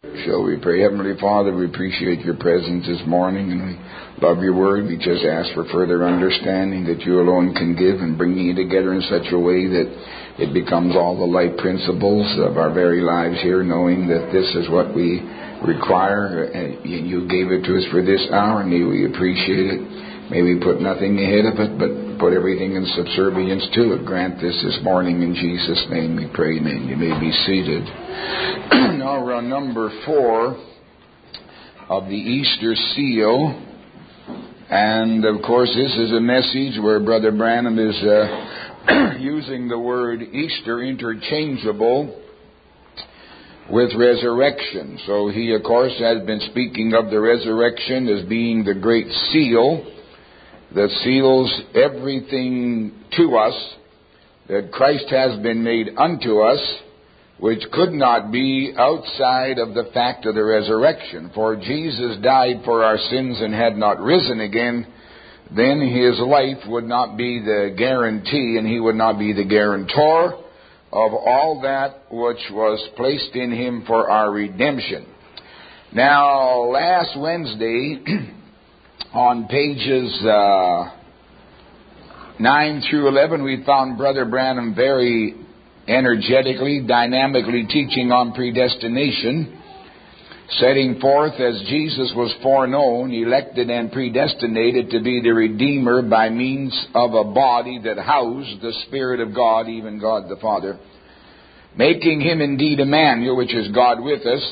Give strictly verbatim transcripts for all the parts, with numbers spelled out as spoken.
Shall we pray? Heavenly Father, we appreciate your presence this morning, and we love your word. We just ask for further understanding that you alone can give, and bringing it together in such a way that it becomes all the life principles of our very lives here, knowing that this is what we require. And you gave it to us for this hour, and may we appreciate it. May we put nothing ahead of it, but put everything in subservience to it. Grant this this morning in Jesus' name we pray, amen. You may be seated. Now we're on number four of the Easter seal. And of course this is a message where Brother Branham is uh, using the word Easter interchangeable with resurrection. So he of course has been speaking of the resurrection as being the great seal that seals everything to us that Christ has been made unto us, which could not be outside of the fact of the resurrection. For Jesus died for our sins and had not risen again, then his life would not be the guarantee, and he would not be the guarantor of all that which was placed in him for our redemption. Now, last Wednesday, on pages uh, nine through eleven, we found Brother Branham very energetically, dynamically teaching on predestination, setting forth as Jesus was foreknown, elected, and predestinated to be the Redeemer by means of a body that housed the Spirit of God, even God the Father, making him indeed Emmanuel, which is God with us.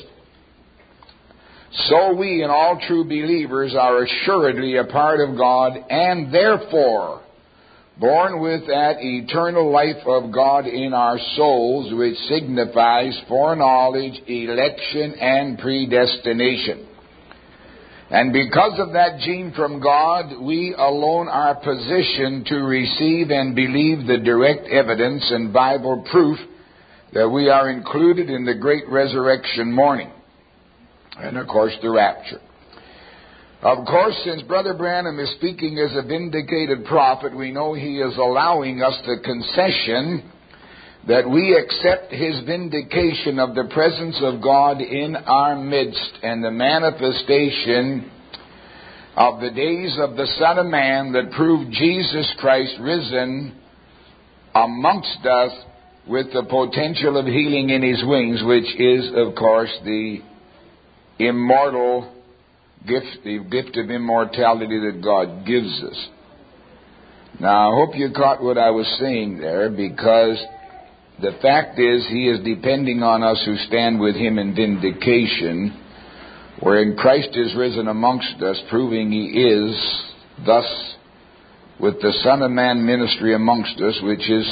So we and all true believers are assuredly a part of God, and therefore born with that eternal life of God in our souls, which signifies foreknowledge, election, and predestination. And because of that gene from God, we alone are positioned to receive and believe the direct evidence and Bible proof that we are included in the great resurrection morning. And, of course, the rapture. Of course, since Brother Branham is speaking as a vindicated prophet, we know he is allowing us the concession that we accept his vindication of the presence of God in our midst and the manifestation of the days of the Son of Man that proved Jesus Christ risen amongst us with the potential of healing in his wings, which is, of course, the immortal gift, the gift of immortality that God gives us. Now, I hope you caught what I was saying there, because the fact is he is depending on us who stand with him in vindication, wherein Christ is risen amongst us, proving he is, thus, with the Son of Man ministry amongst us, which is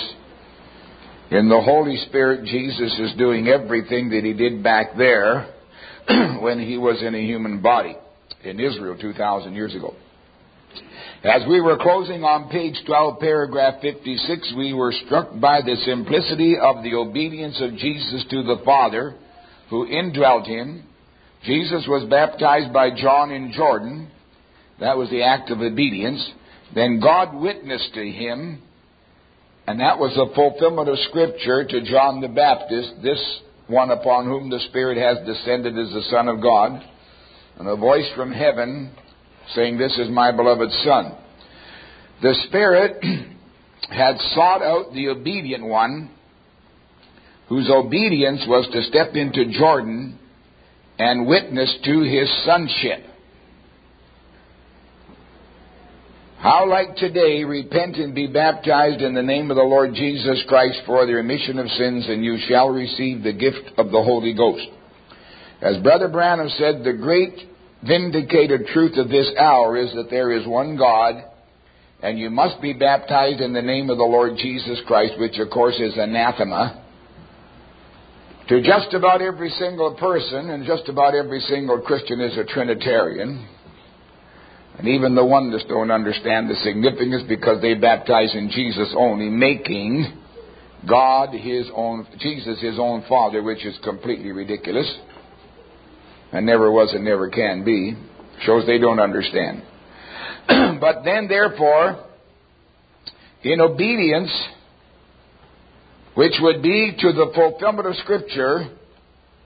in the Holy Spirit. Jesus is doing everything that he did back there when he was in a human body in Israel two thousand years ago. As we were closing on page twelve, paragraph fifty-six, we were struck by the simplicity of the obedience of Jesus to the Father, who indwelt him. Jesus was baptized by John in Jordan. That was the act of obedience. Then God witnessed to him, and that was the fulfillment of Scripture to John the Baptist. This one upon whom the Spirit has descended is the Son of God. And a voice from heaven saying, "This is my beloved Son." The Spirit had sought out the obedient one, whose obedience was to step into Jordan and witness to his sonship. How like today, repent and be baptized in the name of the Lord Jesus Christ for the remission of sins, and you shall receive the gift of the Holy Ghost. As Brother Branham said, the great vindicated truth of this hour is that there is one God, and you must be baptized in the name of the Lord Jesus Christ, which of course is anathema to just about every single person, and just about every single Christian is a Trinitarian. And even the oneness don't understand the significance, because they baptize in Jesus only, making God his own, Jesus his own Father, which is completely ridiculous and never was and never can be. Shows they don't understand. But then, therefore, in obedience, which would be to the fulfillment of Scripture,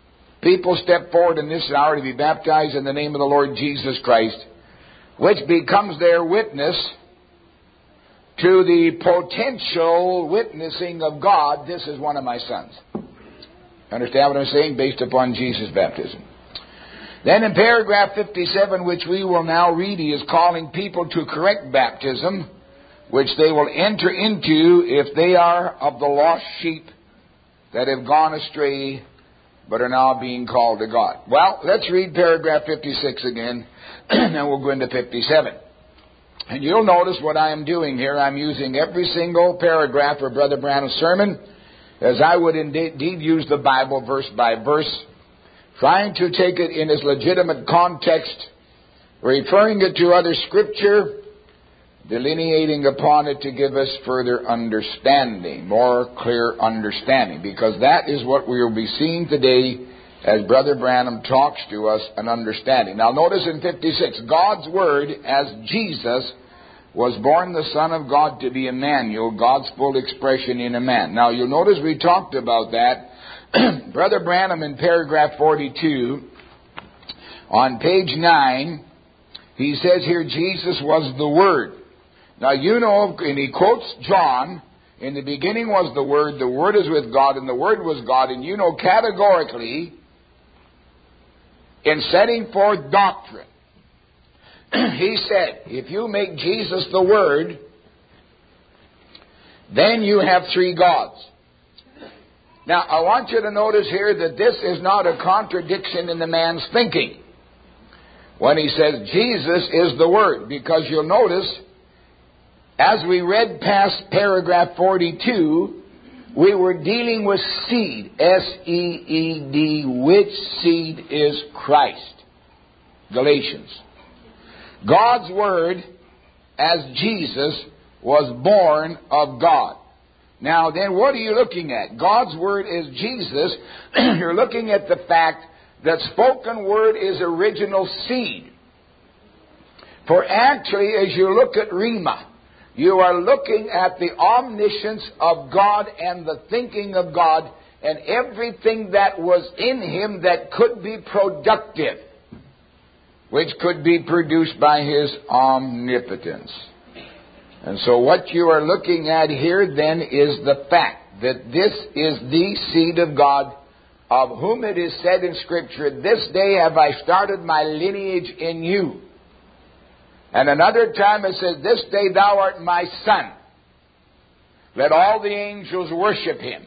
people step forward in this hour to be baptized in the name of the Lord Jesus Christ, which becomes their witness to the potential witnessing of God, this is one of my sons. Understand what I'm saying? Based upon Jesus' baptism. Then in paragraph fifty-seven, which we will now read, he is calling people to correct baptism, which they will enter into if they are of the lost sheep that have gone astray but are now being called to God. Well, let's read paragraph fifty-six again, and then we'll go into fifty-seven. And you'll notice what I am doing here. I'm using every single paragraph of Brother Branham's sermon as I would indeed use the Bible verse by verse, trying to take it in its legitimate context, referring it to other Scripture, delineating upon it to give us further understanding, more clear understanding, because that is what we will be seeing today as Brother Branham talks to us, an understanding. Now notice in fifty-six, God's Word as Jesus was born the Son of God to be Emmanuel, God's full expression in a man. Now you'll notice we talked about that. Brother Branham in paragraph forty-two, on page nine, he says here, Jesus was the Word. Now you know, and he quotes John, in the beginning was the Word, the Word is with God, and the Word was God. And you know categorically, in setting forth doctrine, he said, if you make Jesus the Word, then you have three gods. Now, I want you to notice here that this is not a contradiction in the man's thinking when he says Jesus is the Word, because you'll notice, as we read past paragraph forty-two, we were dealing with seed, S E E D, which seed is Christ. Galatians. God's Word, as Jesus, was born of God. Now then, what are you looking at? God's Word is Jesus. You're looking at the fact that spoken Word is original seed. For actually, as you look at Rhema, you are looking at the omniscience of God and the thinking of God and everything that was in Him that could be productive, which could be produced by His omnipotence. And so what you are looking at here then is the fact that this is the seed of God, of whom it is said in Scripture, this day have I started my lineage in you. And another time it says, this day thou art my son. Let all the angels worship him.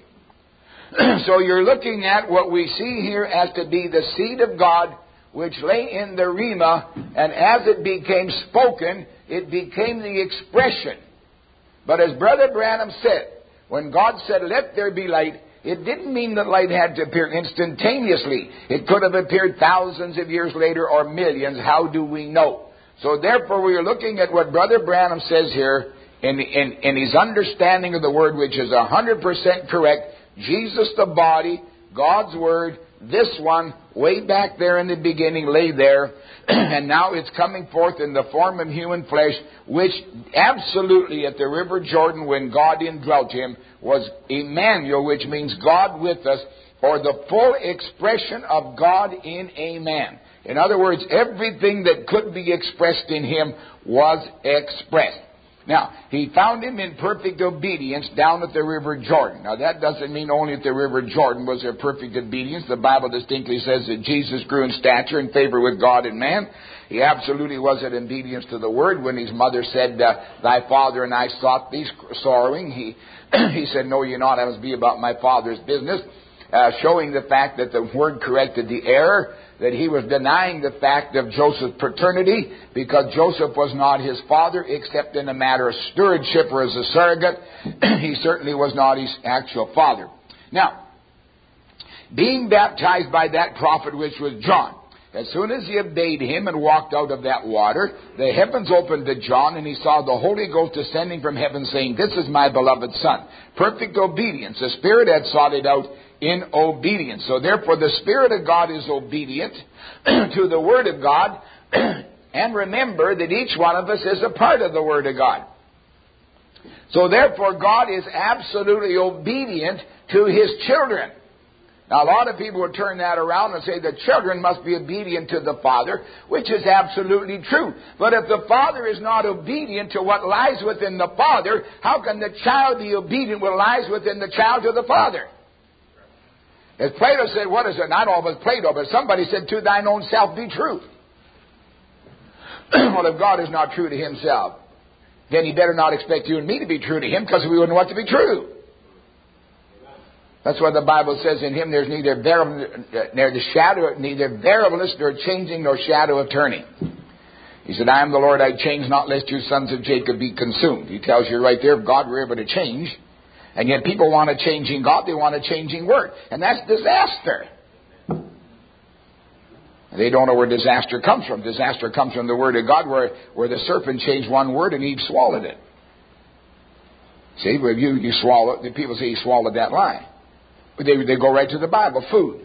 So you're looking at what we see here as to be the seed of God, which lay in the Rhema, and as it became spoken, it became the expression. But as Brother Branham said, when God said, let there be light, it didn't mean that light had to appear instantaneously. It could have appeared thousands of years later or millions. How do we know? So therefore we are looking at what Brother Branham says here in, in, in his understanding of the Word, which is one hundred percent correct. Jesus the body, God's Word, this one, way back there in the beginning, lay there, and now it's coming forth in the form of human flesh, which absolutely at the River Jordan, when God indwelt him, was Emmanuel, which means God with us, or the full expression of God in a man. In other words, everything that could be expressed in him was expressed. Now, he found him in perfect obedience down at the River Jordan. Now, that doesn't mean only at the River Jordan was there perfect obedience. The Bible distinctly says that Jesus grew in stature and favor with God and man. He absolutely was in obedience to the Word. When his mother said, uh, thy father and I sought thee sorrowing, he, he said, no, you're not. I must be about my Father's business. Uh, showing the fact that the Word corrected the error, that he was denying the fact of Joseph's paternity, because Joseph was not his father except in a matter of stewardship or as a surrogate. He certainly was not his actual father. Now, being baptized by that prophet, which was John, as soon as he obeyed him and walked out of that water, the heavens opened to John, and he saw the Holy Ghost descending from heaven, saying, this is my beloved Son. Perfect obedience. The Spirit had sought it out in obedience. So therefore the Spirit of God is obedient to the Word of God. And remember that each one of us is a part of the Word of God. So therefore God is absolutely obedient to His children. Now, a lot of people would turn that around and say the children must be obedient to the father, which is absolutely true. But if the father is not obedient to what lies within the father, how can the child be obedient to what lies within the child to the father? As Plato said, what is it? Not always Plato, but somebody said, to thine own self be true. Well, if God is not true to himself, then he better not expect you and me to be true to him, because we wouldn't want to be true. That's why the Bible says in him there's neither variable, neither the shadow, neither variableness nor changing nor shadow of turning. He said, I am the Lord, I change not, lest you sons of Jacob be consumed. He tells you right there, if God were able to change, and yet people want a changing God, they want a changing word. And that's disaster. They don't know where disaster comes from. Disaster comes from the word of God, where, where the serpent changed one word and Eve swallowed it. See, where you, you swallow, the people say he swallowed that lie. But they, they go right to the Bible, food.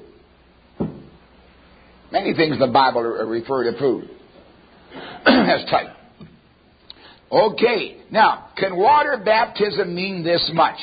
Many things in the Bible are, refer to food. That's tight. Okay, now, can water baptism mean this much?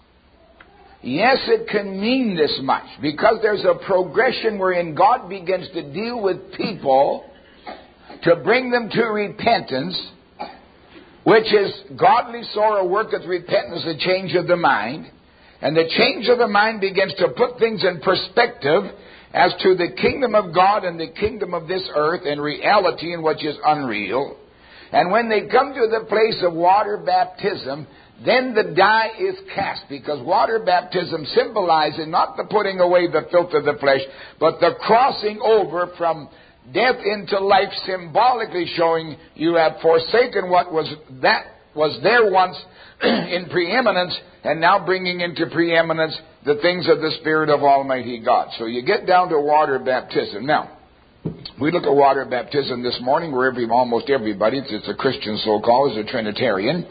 Yes, it can mean this much, because there's a progression wherein God begins to deal with people to bring them to repentance, which is godly sorrow worketh repentance, a change of the mind. And the change of the mind begins to put things in perspective as to the kingdom of God and the kingdom of this earth and reality and which is unreal. And when they come to the place of water baptism, then the die is cast, because water baptism symbolizes not the putting away the filth of the flesh, but the crossing over from death into life, symbolically showing you have forsaken what was that was there once in preeminence, and now bringing into preeminence the things of the Spirit of Almighty God. So you get down to water baptism. Now, we look at water baptism this morning where every, almost everybody, it's a Christian so-called, is a Trinitarian.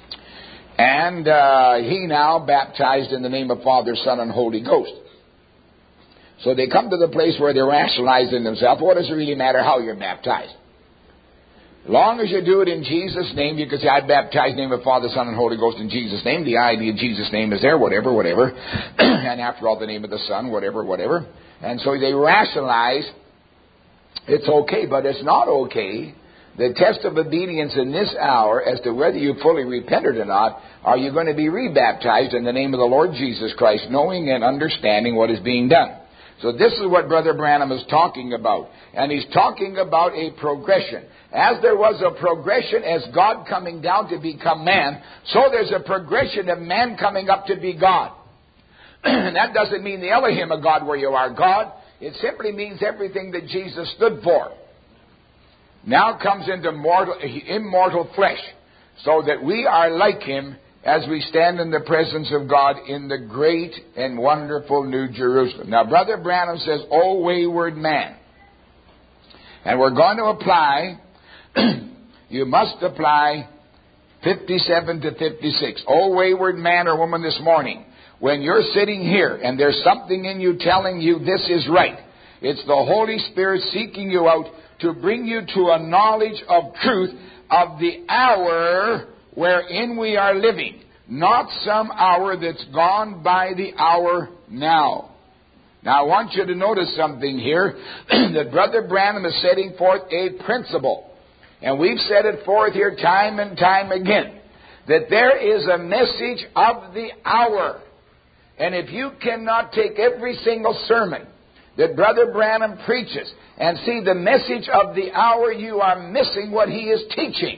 And uh, he now baptized in the name of Father, Son, and Holy Ghost. So they come to the place where they're rationalizing themselves. What does it really matter how you're baptized? As long as you do it in Jesus' name, you can say, I baptize in the name of Father, Son, and Holy Ghost in Jesus' name. The idea of Jesus' name is there, whatever, whatever. And after all, the name of the Son, whatever, whatever. And so they rationalize it's okay, but it's not okay. The test of obedience in this hour as to whether you fully repented or not, are you going to be rebaptized in the name of the Lord Jesus Christ, knowing and understanding what is being done. So this is what Brother Branham is talking about. And he's talking about a progression. As there was a progression as God coming down to become man, so there's a progression of man coming up to be God. And that doesn't mean the Elohim of God where you are God. It simply means everything that Jesus stood for now comes into mortal, immortal flesh, so that we are like him as we stand in the presence of God in the great and wonderful New Jerusalem. Now, Brother Branham says, "O wayward man." And we're going to apply, you must apply fifty-seven to fifty-six. "O wayward man or woman this morning, when you're sitting here and there's something in you telling you this is right, it's the Holy Spirit seeking you out to bring you to a knowledge of truth of the hour wherein we are living, not some hour that's gone by the hour now. Now, I want you to notice something here, that Brother Branham is setting forth a principle, and we've set it forth here time and time again, that there is a message of the hour. And if you cannot take every single sermon that Brother Branham preaches and see the message of the hour, you are missing what he is teaching.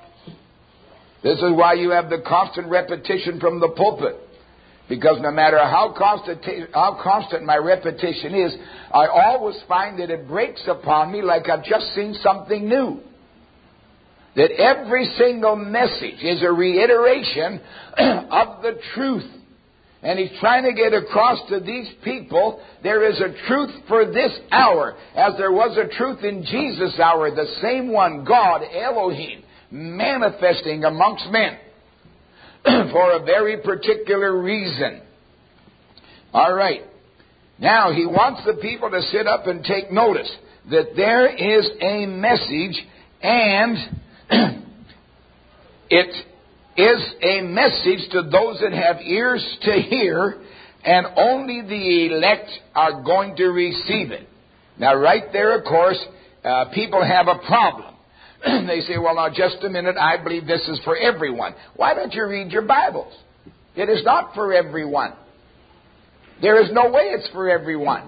This is why you have the constant repetition from the pulpit. Because no matter how constant, how constant my repetition is, I always find that it breaks upon me like I've just seen something new. That every single message is a reiteration of the truth. And he's trying to get across to these people, there is a truth for this hour, as there was a truth in Jesus' hour, the same one, God, Elohim, manifesting amongst men for a very particular reason. All right. Now, he wants the people to sit up and take notice that there is a message, and it is a message to those that have ears to hear and only the elect are going to receive it. Now, right there, of course, uh, people have a problem. They say, well, now, just a minute, I believe this is for everyone. Why don't you read your Bibles? It is not for everyone. There is no way it's for everyone.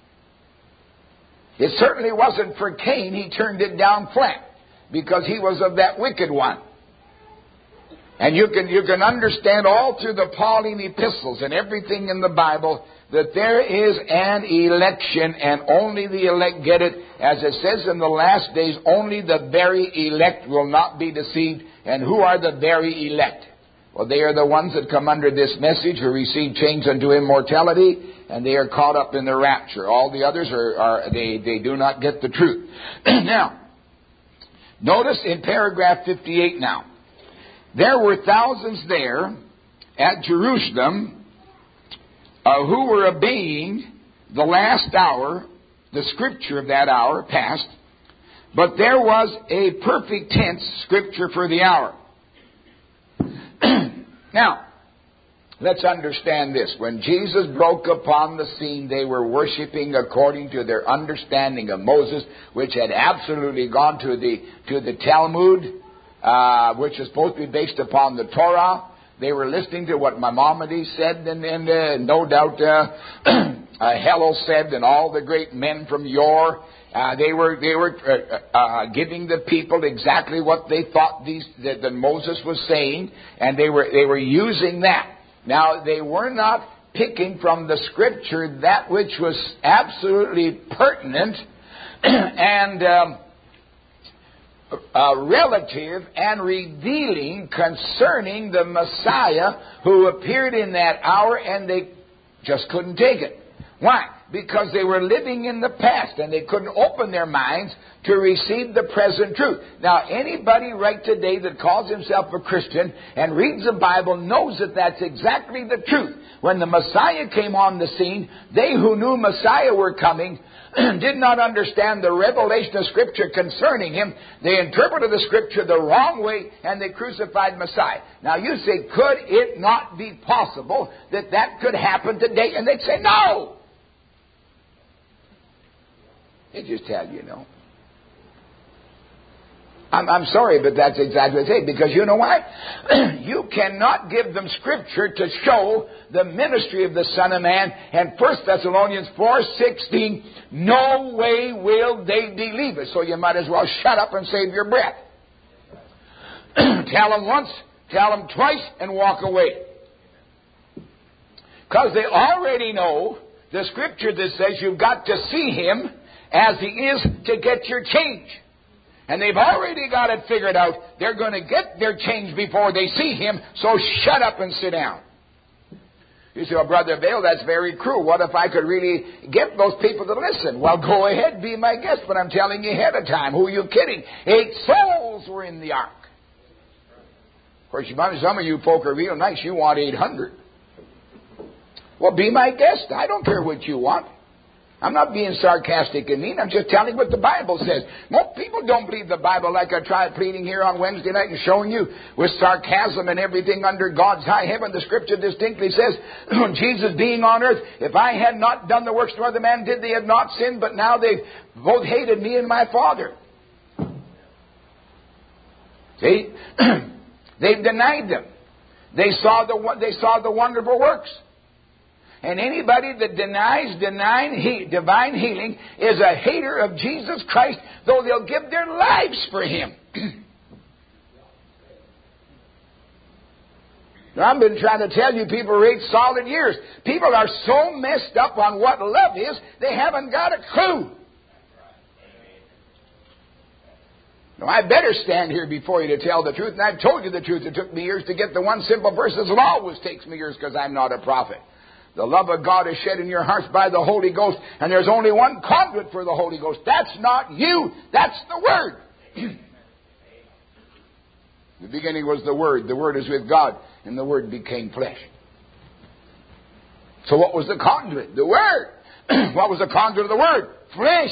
It certainly wasn't for Cain. He turned it down flat because he was of that wicked one. And you can, you can understand all through the Pauline epistles and everything in the Bible that there is an election and only the elect get it. As it says in the last days, only the very elect will not be deceived. And who are the very elect? Well, they are the ones that come under this message who receive change unto immortality, and they are caught up in the rapture. All the others are, are they, they do not get the truth. Now, notice in paragraph fifty-eight now. There were thousands there at Jerusalem uh, who were obeying the last hour, the scripture of that hour passed, but there was a perfect tense scripture for the hour. Now, let's understand this. When Jesus broke upon the scene, they were worshiping according to their understanding of Moses, which had absolutely gone to the to the Talmud, uh, which is supposed to be based upon the Torah. They were listening to what Maimonides said, and, and uh, no doubt uh, uh, Hillel said, and all the great men from yore. Uh, they were they were uh, uh, giving the people exactly what they thought these that, that Moses was saying, and they were they were using that. Now, they were not picking from the scripture that which was absolutely pertinent and um, uh, relative and revealing concerning the Messiah who appeared in that hour, and they just couldn't take it. Why? Because they were living in the past and they couldn't open their minds to receive the present truth. Now, anybody right today that calls himself a Christian and reads the Bible knows that that's exactly the truth. When the Messiah came on the scene, they who knew Messiah were coming did not understand the revelation of Scripture concerning him. They interpreted the Scripture the wrong way and they crucified Messiah. Now, you say, could it not be possible that that could happen today? And they'd say, no! They just tell you no. I'm, I'm sorry, but that's exactly what they say. Because you know why? You cannot give them Scripture to show the ministry of the Son of Man. And First Thessalonians four sixteen, no way will they believe it. So you might as well shut up and save your breath. Tell them once, tell them twice, and walk away. Because they already know the Scripture that says you've got to see Him as He is to get your change. And they've already got it figured out. They're going to get their change before they see Him, so shut up and sit down. You say, well, Brother Vail, that's very cruel. What if I could really get those people to listen? Well, go ahead, be my guest, but I'm telling you ahead of time. Who are you kidding? Eight souls were in the ark. Of course, some of you folk are real nice. You want eight hundred. Well, be my guest. I don't care what you want. I'm not being sarcastic and mean. I'm just telling what the Bible says. Most people don't believe the Bible like I tried pleading here on Wednesday night and showing you with sarcasm and everything under God's high heaven. The Scripture distinctly says, Jesus being on earth, if I had not done the works no other man did, they had not sinned, but now they've both hated me and my Father. See? They've denied them. They saw the they saw the wonderful works. And anybody that denies divine, he, divine healing is a hater of Jesus Christ, though they'll give their lives for Him. Now, I've been trying to tell you people for eight solid years. People are so messed up on what love is, they haven't got a clue. Now, I better stand here before you to tell the truth, and I've told you the truth. It took me years to get the one simple verse. It always takes me years because I'm not a prophet. The love of God is shed in your hearts by the Holy Ghost, and there's only one conduit for the Holy Ghost. That's not you. That's the Word. The beginning was the Word. The Word is with God, and the Word became flesh. So what was the conduit? The Word. What was the conduit of the Word? Flesh.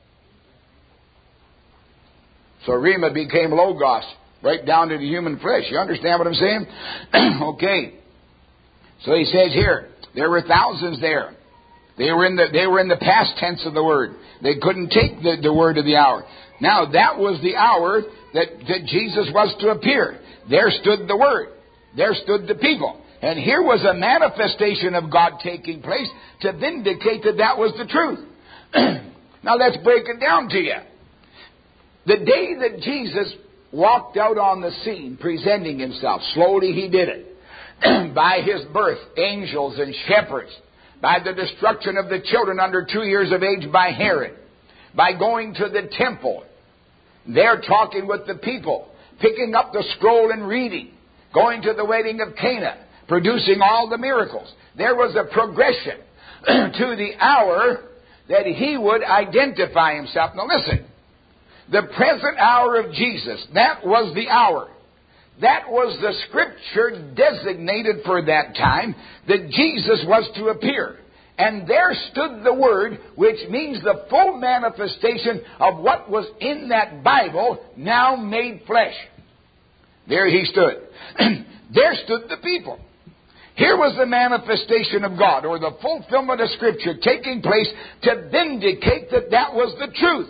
So Rhema became Logos, right down to the human flesh. You understand what I'm saying? Okay. So he says here, There were thousands there. They were in the they were in the past tense of the word. They couldn't take the, the word of the hour. Now that was the hour that, that Jesus was to appear. There stood the word. There stood the people. And here was a manifestation of God taking place to vindicate that that was the truth. Now let's break it down to you. The day that Jesus walked out on the scene presenting himself, slowly he did it. By his birth, angels and shepherds. By the destruction of the children under two years of age by Herod. By going to the temple. There talking with the people. Picking up the scroll and reading. Going to the wedding of Cana. Producing all the miracles. There was a progression to the hour that he would identify himself. Now listen. The present hour of Jesus. That was the hour. That was the scripture designated for that time that Jesus was to appear. And there stood the Word, which means the full manifestation of what was in that Bible, now made flesh. There he stood. There stood the people. Here was the manifestation of God, or the fulfillment of Scripture taking place to vindicate that that was the truth.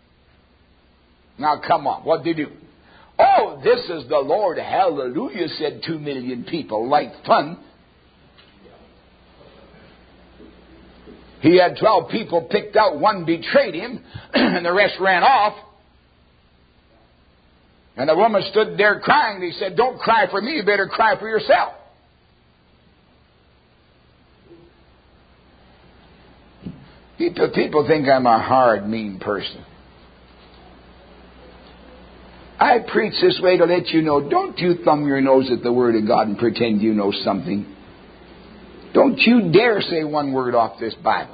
Now come on, what did he do? Oh, this is the Lord, hallelujah, said two million people, like fun. He had twelve people picked out, one betrayed him, and the rest ran off. And a woman stood there crying. He said, don't cry for me, you better cry for yourself. People, people think I'm a hard, mean person. I preach this way to let you know, don't you thumb your nose at the Word of God and pretend you know something. Don't you dare say one word off this Bible.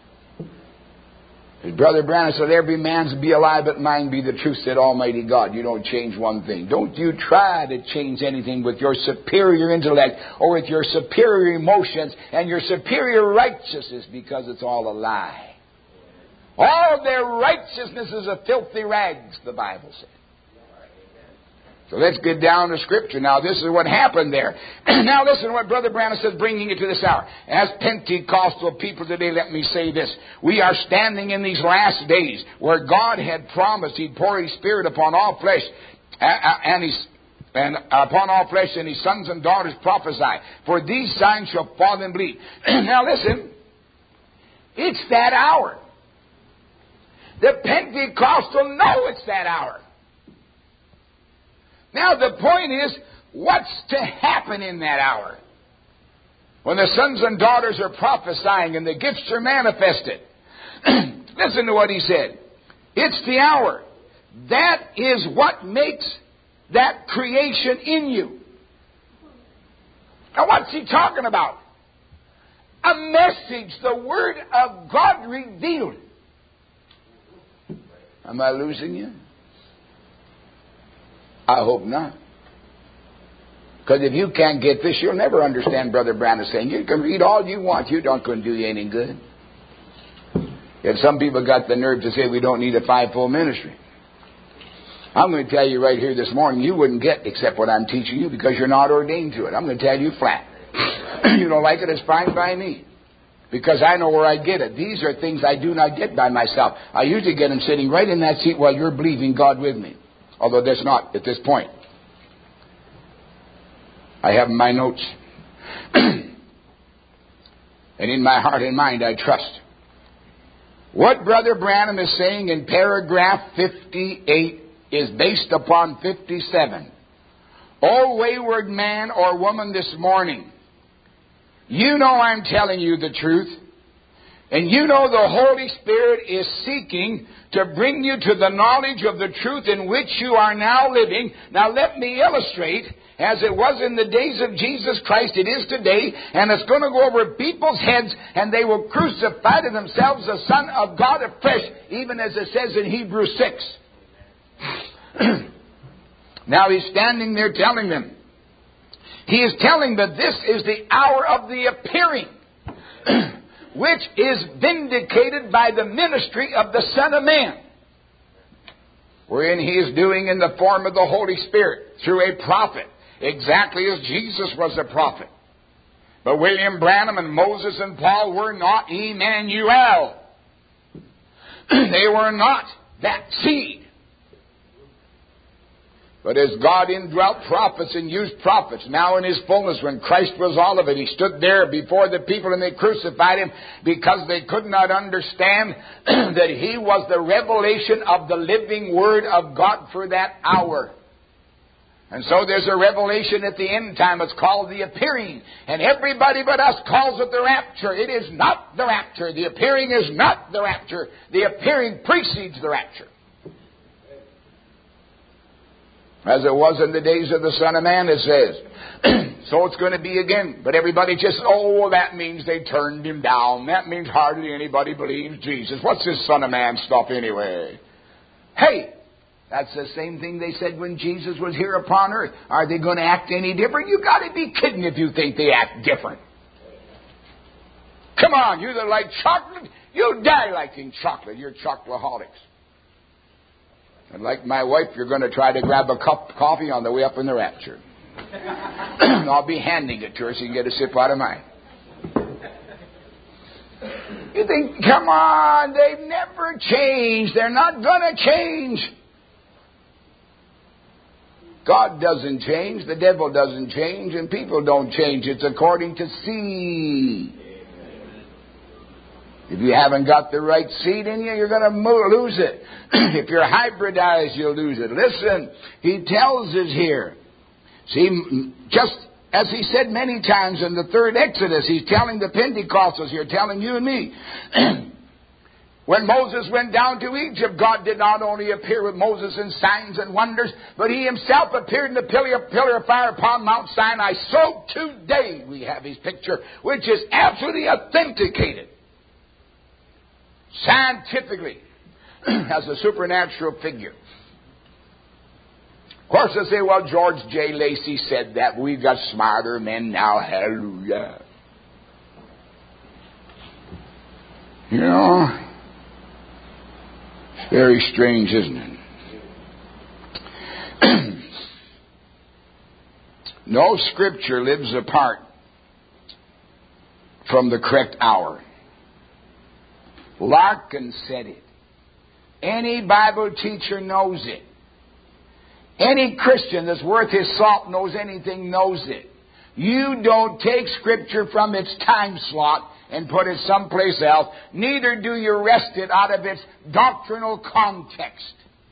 As Brother Branham said, every man's be a lie, but mine be the truth, said Almighty God. You don't change one thing. Don't you try to change anything with your superior intellect or with your superior emotions and your superior righteousness, because it's all a lie. All their righteousness is a filthy rags, the Bible said. So let's get down to Scripture. Now, this is what happened there. Now, listen to what Brother Branham says, bringing it to this hour. As Pentecostal people today, let me say this. We are standing in these last days where God had promised He'd pour His Spirit upon all flesh, and His and upon all flesh, and His sons and daughters prophesy. For these signs shall fall and bleed. Now, listen. It's that hour. The Pentecostal know it's that hour. Now the point is, what's to happen in that hour? When the sons and daughters are prophesying and the gifts are manifested. Listen to what he said. It's the hour. That is what makes that creation in you. Now what's he talking about? A message, the Word of God revealed. Am I losing you? I hope not. Because if you can't get this, you'll never understand Brother Branham saying, you can read all you want, you don't going to do you any good. Yet some people got the nerve to say we don't need a fivefold ministry. I'm going to tell you right here this morning, you wouldn't get except what I'm teaching you because you're not ordained to it. I'm going to tell you flat. You don't like it, it's fine by me. Because I know where I get it. These are things I do not get by myself. I usually get them sitting right in that seat while you're believing God with me. Although that's not at this point. I have my notes. And in my heart and mind I trust. What Brother Branham is saying in paragraph fifty-eight is based upon fifty-seven. O wayward man or woman this morning, you know I'm telling you the truth. And you know the Holy Spirit is seeking to bring you to the knowledge of the truth in which you are now living. Now let me illustrate, as it was in the days of Jesus Christ, it is today, and it's going to go over people's heads, and they will crucify to themselves the Son of God afresh, even as it says in Hebrews six. Now he's standing there telling them. He is telling that this is the hour of the appearing, which is vindicated by the ministry of the Son of Man, wherein He is doing in the form of the Holy Spirit through a prophet, exactly as Jesus was a prophet. But William Branham and Moses and Paul were not Emmanuel. They were not that seed. But as God indwelt prophets and used prophets, now in His fullness, when Christ was all of it, He stood there before the people and they crucified Him because they could not understand that He was the revelation of the living Word of God for that hour. And so there's a revelation at the end time. It's called the appearing. And everybody but us calls it the rapture. It is not the rapture. The appearing is not the rapture. The appearing precedes the rapture. As it was in the days of the Son of Man, it says. So it's going to be again. But everybody just, oh, that means they turned Him down. That means hardly anybody believes Jesus. What's this Son of Man stuff anyway? Hey, that's the same thing they said when Jesus was here upon earth. Are they going to act any different? You got to be kidding if you think they act different. Come on, you that like chocolate, you die liking chocolate. You're chocoholics. And like my wife, you're going to try to grab a cup of coffee on the way up in the rapture. I'll be handing it to her so you can get a sip out of mine. You think, come on, they've never changed. They're not going to change. God doesn't change, the devil doesn't change, and people don't change. It's according to seed. If you haven't got the right seed in you, you're going to lose it. If you're hybridized, you'll lose it. Listen, He tells us here. See, just as He said many times in the third Exodus, He's telling the Pentecostals here, telling you and me. When Moses went down to Egypt, God did not only appear with Moses in signs and wonders, but He Himself appeared in the pillar, pillar of fire upon Mount Sinai. So today we have His picture, which is absolutely authenticated scientifically as a supernatural figure. Of course, they say, well, George J. Lacey said that. We've got smarter men now. Hallelujah. You know, it's very strange, isn't it? No scripture lives apart from the correct hour. Larkin said it. Any Bible teacher knows it. Any Christian that's worth his salt knows anything knows it. You don't take Scripture from its time slot and put it someplace else. Neither do you wrest it out of its doctrinal context.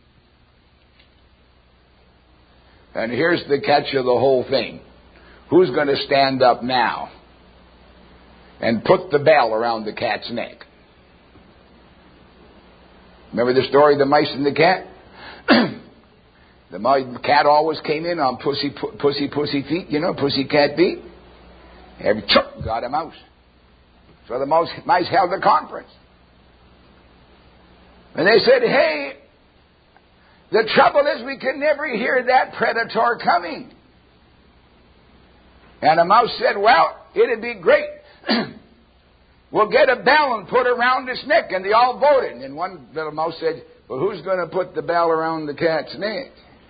And here's the catch of the whole thing. Who's going to stand up now and put the bell around the cat's neck? Remember the story of the mice and the cat? The cat always came in on pussy, pussy, pussy feet, you know, pussy cat feet. Every chuck got a mouse. So the mouse, mice held a conference. And they said, hey, the trouble is we can never hear that predator coming. And the mouse said, well, it'd be great. We'll get a bell and put it around his neck. And they all voted. And one little mouse said, well, who's going to put the bell around the cat's neck?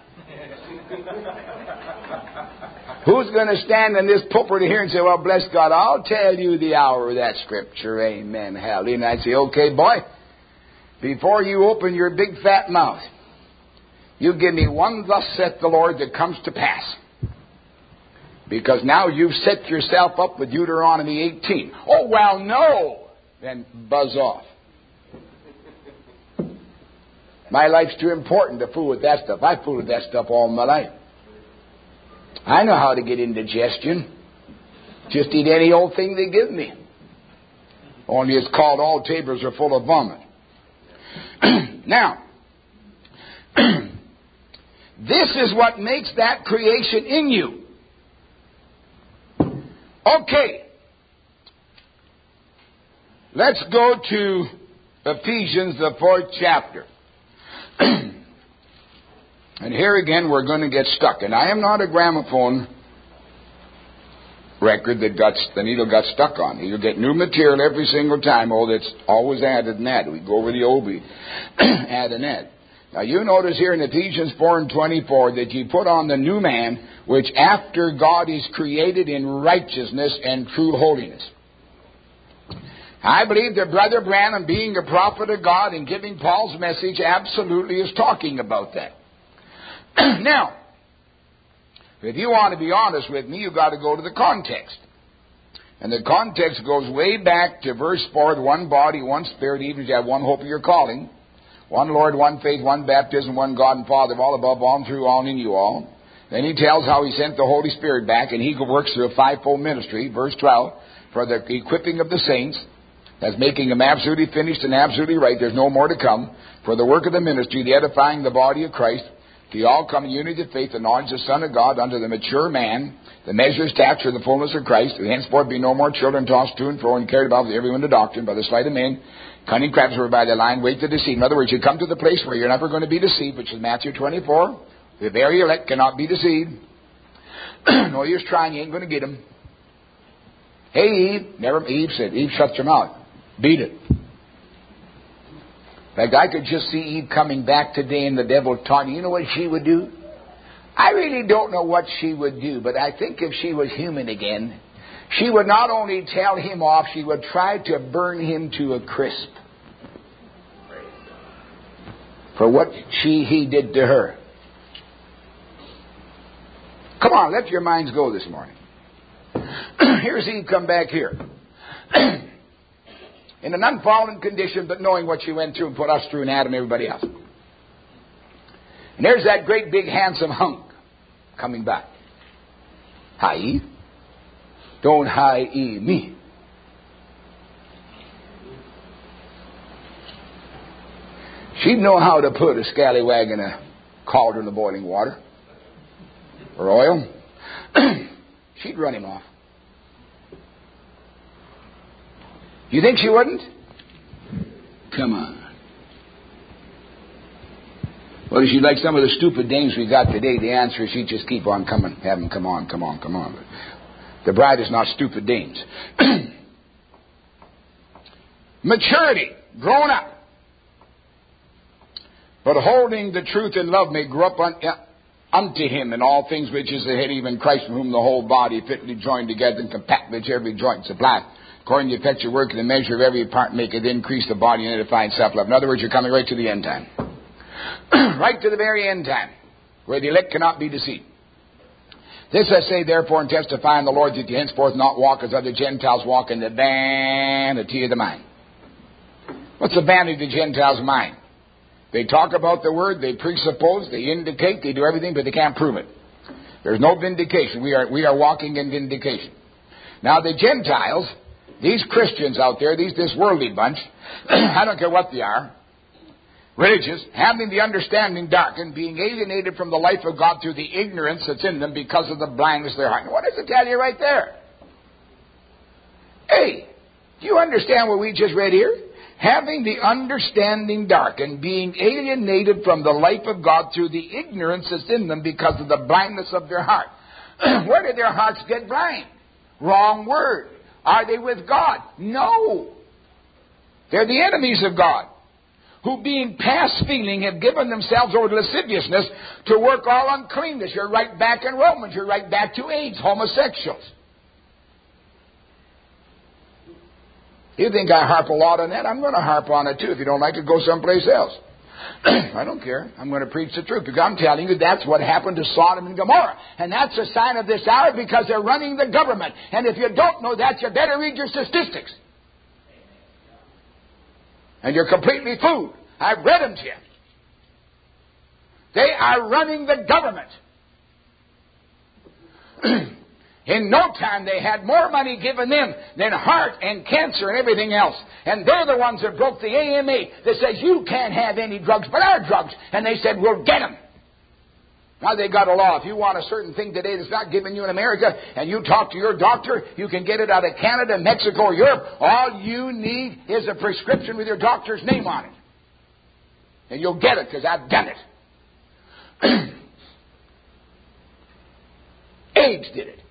Who's going to stand in this pulpit here and say, well, bless God, I'll tell you the hour of that scripture. Amen. Hallelujah. And I'd say, okay, boy, before you open your big fat mouth, you give me one thus saith the Lord that comes to pass. Because now you've set yourself up with Deuteronomy eighteen. Oh, well, no. Then buzz off. My life's too important to fool with that stuff. I fooled with that stuff all my life. I know how to get indigestion. Just eat any old thing they give me. Only it's called all tables are full of vomit. Now, this is what makes that creation in you. Okay. Let's go to Ephesians, the fourth chapter. And here again we're going to get stuck. And I am not a gramophone record that got the needle got stuck on. You'll get new material every single time. Oh, that's always added and added. We go over the old, we add and add. Now you notice here in Ephesians four and twenty-four that ye put on the new man, which after God is created in righteousness and true holiness. I believe that Brother Branham, being a prophet of God and giving Paul's message, absolutely is talking about that. Now, if you want to be honest with me, you've got to go to the context. And the context goes way back to verse four, one body, one spirit, even as you have one hope of your calling, one Lord, one faith, one baptism, one God and Father of all, above all, and through all, and in you all. Then he tells how he sent the Holy Spirit back, and he works through a fivefold ministry, verse twelve, for the equipping of the saints. That's making them absolutely finished and absolutely right. There's no more to come. For the work of the ministry, the edifying the body of Christ, to all come in unity of faith, the knowledge of the Son of God, unto the mature man, the measure, stature, the fullness of Christ, and henceforth be no more children tossed to and fro and carried about with every wind of doctrine by the sleight of men, cunning crafts whereby they lie in wait to deceive. In other words, you come to the place where you're never going to be deceived, which is Matthew twenty-four. The very elect cannot be deceived. No use trying, you ain't going to get them. Hey, Eve. Never, Eve said, Eve shuts her mouth. Beat it. In fact, I could just see Eve coming back today and the devil taunting. You know what she would do? I really don't know what she would do, but I think if she was human again, she would not only tell him off, she would try to burn him to a crisp for what she he did to her. Come on, let your minds go this morning. Here's Eve come back here. In an unfallen condition, but knowing what she went through and put us through and Adam and everybody else. And there's that great big handsome hunk coming back. Hi, Eve. Don't hi-e me. She'd know how to put a scallywag in a cauldron of boiling water or oil. She'd run him off. You think she wouldn't? Come on. Well, if she'd like some of the stupid dames we got today, the answer is she'd just keep on coming, have them come on, come on, come on. But the bride is not stupid dames. Maturity, grown up. But holding the truth in love may grow up un, uh, unto him in all things which is the head, even Christ, from whom the whole body fitly joined together and compact which every joint supplies, according to the effectual work and the measure of every part maketh increase the body and edify itself love. In other words, you're coming right to the end time. Right to the very end time, where the elect cannot be deceived. This I say therefore and testify in the Lord, that you henceforth not walk as other Gentiles walk in the vanity of the mind. What's the vanity of the Gentiles' mind? They talk about the word, they presuppose, they indicate, they do everything, but they can't prove it. There's no vindication. We are we are walking in vindication. Now the Gentiles, these Christians out there, these this worldly bunch, I don't care what they are, religious, having the understanding darkened, being alienated from the life of God through the ignorance that's in them because of the blindness of their heart. What does it tell you right there? Hey, do you understand what we just read here? Having the understanding darkened, being alienated from the life of God through the ignorance that's in them because of the blindness of their heart. Where did their hearts get blind? Wrong word. Are they with God? No. They're the enemies of God, who being past feeling have given themselves over to lasciviousness to work all uncleanness. You're right back in Romans. You're right back to AIDS, homosexuals. You think I harp a lot on that? I'm going to harp on it too. If you don't like it, go someplace else. I don't care. I'm going to preach the truth, because I'm telling you that's what happened to Sodom and Gomorrah. And that's a sign of this hour, because they're running the government. And if you don't know that, you better read your statistics. And you're completely fooled. I've read them to you. They are running the government. In no time, they had more money given them than heart and cancer and everything else. And they're the ones that broke the A M A that says you can't have any drugs but our drugs. And they said, we'll get them. Now they got a law. If you want a certain thing today that's not given you in America, and you talk to your doctor, you can get it out of Canada, Mexico, or Europe. All you need is a prescription with your doctor's name on it. And you'll get it, because I've done it. AIDS did it.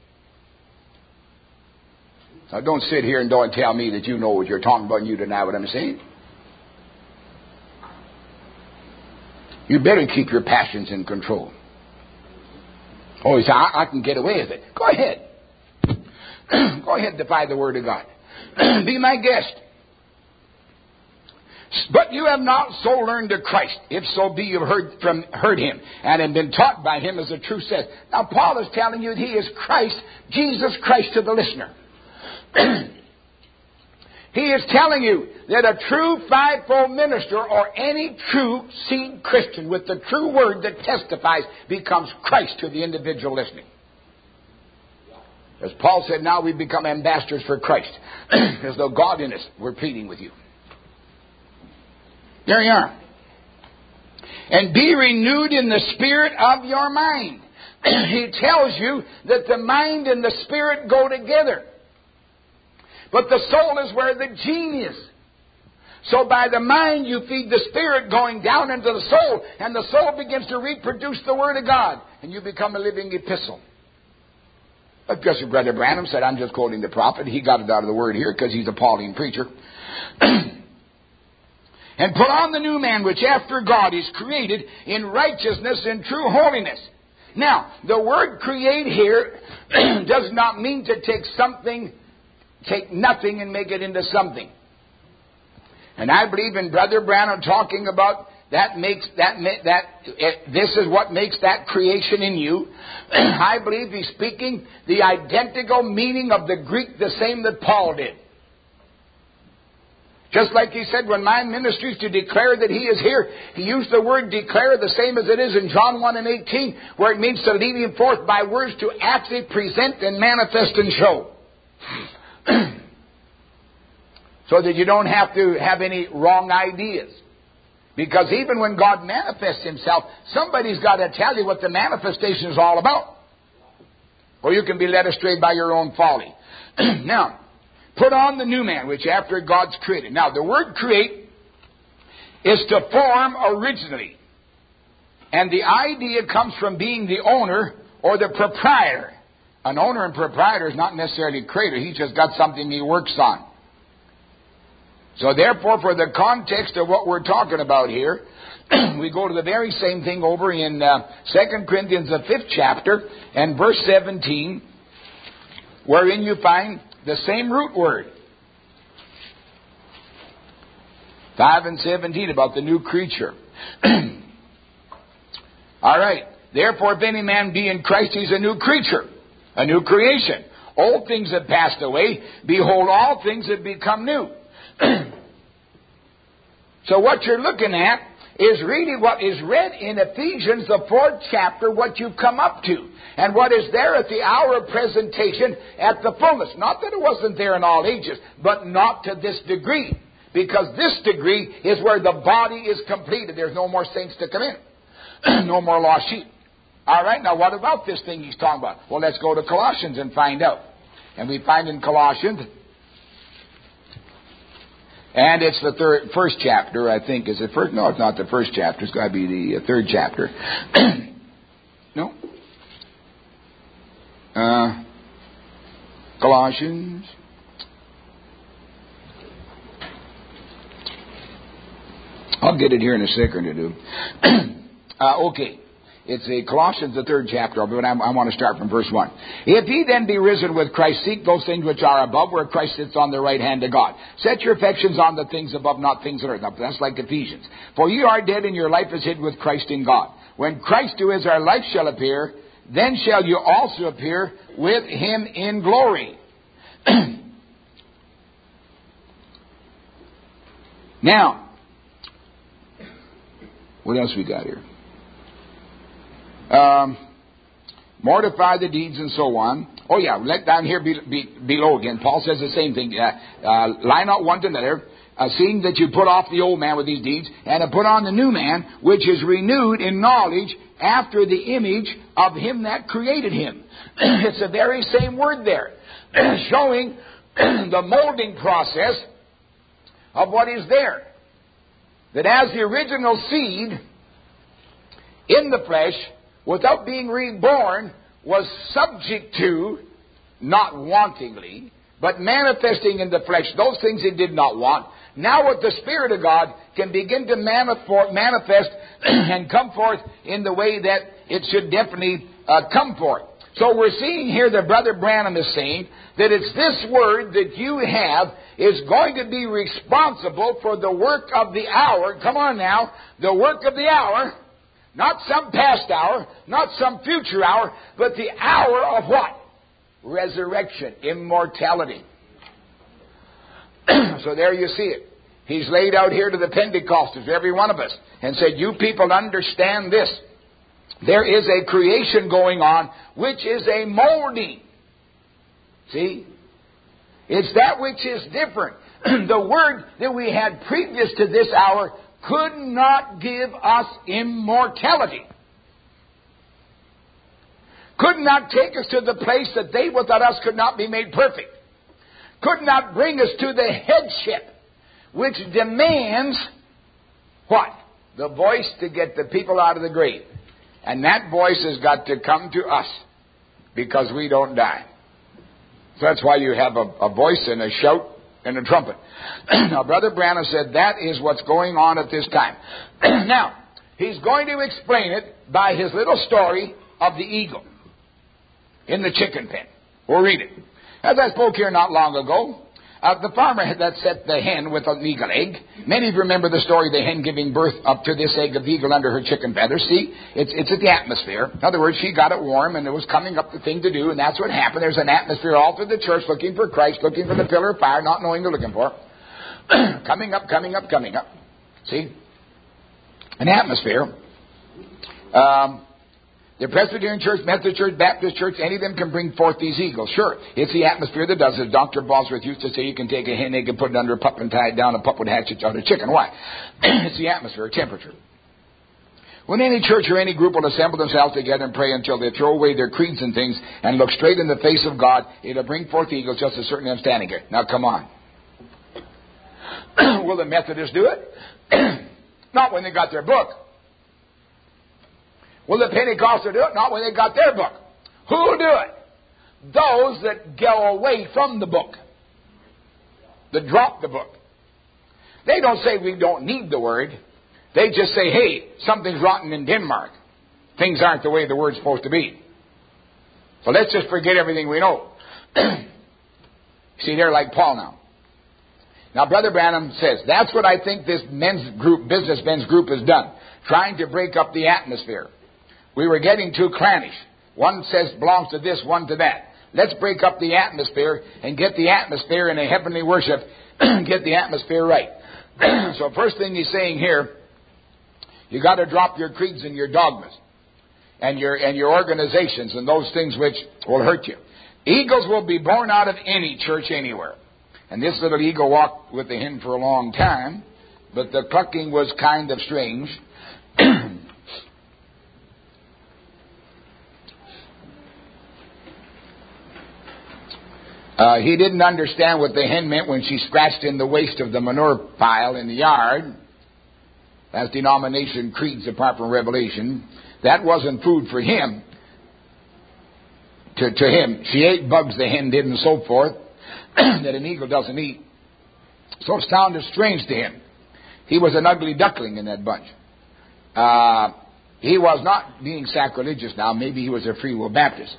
Now, don't sit here and don't tell me that you know what you're talking about and you deny what I'm saying. You better keep your passions in control. Oh, you say, I, I can get away with it. Go ahead. Go ahead and defy the Word of God. Be my guest. But you have not so learned of Christ. If so be you've heard from heard Him and have been taught by Him, as the truth says. Now Paul is telling you that He is Christ, Jesus Christ to the listener. He is telling you that a true fivefold minister or any true seed Christian with the true word that testifies becomes Christ to the individual listening. As Paul said, now we become ambassadors for Christ. As though God in us were pleading with you. There you are. And be renewed in the spirit of your mind. He tells you that the mind and the spirit go together. But the soul is where the gene is. So by the mind you feed the spirit going down into the soul, and the soul begins to reproduce the Word of God, and you become a living epistle. But just as Brother Branham said, I'm just quoting the prophet. He got it out of the Word here because he's a Pauline preacher. And put on the new man, which after God is created in righteousness and true holiness. Now, the word create here does not mean to take something, take nothing and make it into something. And I believe in Brother Branham talking about that makes that that it, this is what makes that creation in you. I believe he's speaking the identical meaning of the Greek, the same that Paul did. Just like he said, when my ministry is to declare that He is here, he used the word declare the same as it is in John one and eighteen, where it means to lead Him forth by words to actually present and manifest and show. So that you don't have to have any wrong ideas. Because even when God manifests Himself, somebody's got to tell you what the manifestation is all about. Or you can be led astray by your own folly. Now, put on the new man, which after God's created. Now, the word create is to form originally. And the idea comes from being the owner or the proprietor. An owner and proprietor is not necessarily a creator. He's just got something he works on. So therefore, for the context of what we're talking about here, we go to the very same thing over in uh, Second Corinthians, the fifth chapter, and verse seventeen, wherein you find the same root word. five and seventeen about the new creature. All right. Therefore, if any man be in Christ, he's a new creature, a new creation. Old things have passed away. Behold, all things have become new. So what you're looking at is really what is read in Ephesians, the fourth chapter, what you've come up to. And what is there at the hour of presentation at the fullness. Not that it wasn't there in all ages, but not to this degree. Because this degree is where the body is completed. There's no more saints to come in. No more lost sheep. All right, now what about this thing he's talking about? Well, let's go to Colossians and find out. And we find in Colossians, and it's the third, first chapter, I think. Is it first? No, it's not the first chapter. It's got to be the third chapter. No? Uh, Colossians. I'll get it here in a second or two. uh, okay. It's a Colossians, the third chapter, but I, I want to start from verse one. If ye then be risen with Christ, seek those things which are above, where Christ sits on the right hand of God. Set your affections on the things above, not things on earth. Now, that's like Ephesians. For ye are dead, and your life is hid with Christ in God. When Christ, who is our life, shall appear, then shall you also appear with Him in glory. Now, what else we got here? Um, mortify the deeds and so on. Oh yeah, let down here be, be, below again. Paul says the same thing. Uh, uh, lie not one to another, uh, seeing that you put off the old man with these deeds, and put on the new man, which is renewed in knowledge after the image of Him that created him. It's the very same word there, showing the molding process of what is there. That as the original seed in the flesh, without being reborn, was subject to, not wantingly, but manifesting in the flesh, those things he did not want. Now with the Spirit of God can begin to manifest and come forth in the way that it should definitely uh, come forth. So we're seeing here that Brother Branham is saying that it's this word that you have is going to be responsible for the work of the hour. Come on now. The work of the hour. Not some past hour. Not some future hour. But the hour of what? Resurrection. Immortality. So there you see it. He's laid out here to the Pentecostals, every one of us, and said, you people understand this. There is a creation going on, which is a molding. See? It's that which is different. The word that we had previous to this hour could not give us immortality. Could not take us to the place that they without us could not be made perfect. Could not bring us to the headship, which demands what? The voice to get the people out of the grave. And that voice has got to come to us because we don't die. So that's why you have a, a voice and a shout and a trumpet. Now, Brother Branham said that is what's going on at this time. Now, he's going to explain it by his little story of the eagle in the chicken pen. We'll read it. As I spoke here not long ago, Uh, the farmer that set the hen with an eagle egg. Many of you remember the story of the hen giving birth up to this egg of the eagle under her chicken feathers. See, it's it's at the atmosphere. In other words, she got it warm and it was coming up the thing to do, and that's what happened. There's an atmosphere all through the church looking for Christ, looking for the pillar of fire, not knowing they're looking for. coming up, coming up, coming up. See? An atmosphere. Um... The Presbyterian Church, Methodist Church, Baptist Church, any of them can bring forth these eagles. Sure, it's the atmosphere that does it. Doctor Bosworth used to say you can take a hen egg and put it under a pup and tie it down. A pup would hatch it out of a chicken. Why? It's the atmosphere, temperature. When any church or any group will assemble themselves together and pray until they throw away their creeds and things and look straight in the face of God, it'll bring forth eagles just as certainly I'm standing here. Now come on. Will the Methodists do it? Not when they got their book. Will the Pentecostals do it? Not when they got their book. Who will do it? Those that go away from the book. That drop the book. They don't say we don't need the word. They just say, hey, something's rotten in Denmark. Things aren't the way the word's supposed to be. So let's just forget everything we know. See, they're like Paul now. Now, Brother Branham says, that's what I think this men's group, business men's group has done. Trying to break up the atmosphere. We were getting too clannish. One says belongs to this, one to that. Let's break up the atmosphere and get the atmosphere in a heavenly worship. Get the atmosphere right. So first thing he's saying here, you got to drop your creeds and your dogmas and your and your organizations and those things which will hurt you. Eagles will be born out of any church anywhere. And this little eagle walked with the hen for a long time, but the clucking was kind of strange. Uh, he didn't understand what the hen meant when she scratched in the waste of the manure pile in the yard. That's denomination creeds apart from revelation. That wasn't food for him. To, to him. She ate bugs, the hen did, and so forth, that an eagle doesn't eat. So it sounded strange to him. He was an ugly duckling in that bunch. Uh, he was not being sacrilegious now. Maybe he was a Free Will Baptist.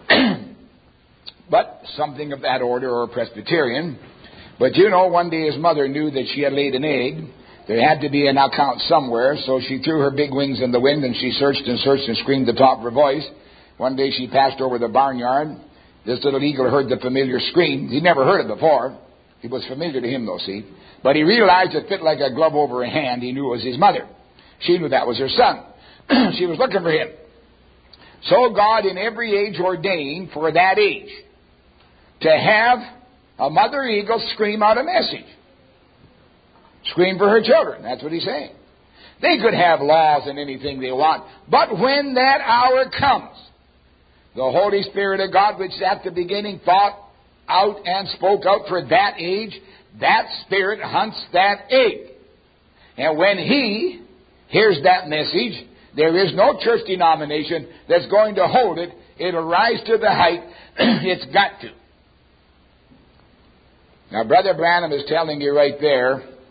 But something of that order, or a Presbyterian. But you know, one day his mother knew that she had laid an egg. There had to be an account somewhere, so she threw her big wings in the wind and she searched and searched and screamed at the top of her voice. One day she passed over the barnyard. This little eagle heard the familiar scream. He'd never heard it before. It was familiar to him, though, see. But he realized it fit like a glove over her hand. He knew it was his mother. She knew that was her son. She was looking for him. So God in every age ordained for that age to have a mother eagle scream out a message. Scream for her children. That's what he's saying. They could have laws and anything they want. But when that hour comes, the Holy Spirit of God, which at the beginning thought out and spoke out for that age, that Spirit hunts that egg. And when He hears that message, there is no church denomination that's going to hold it. It'll rise to the height it's got to. Now, Brother Branham is telling you right there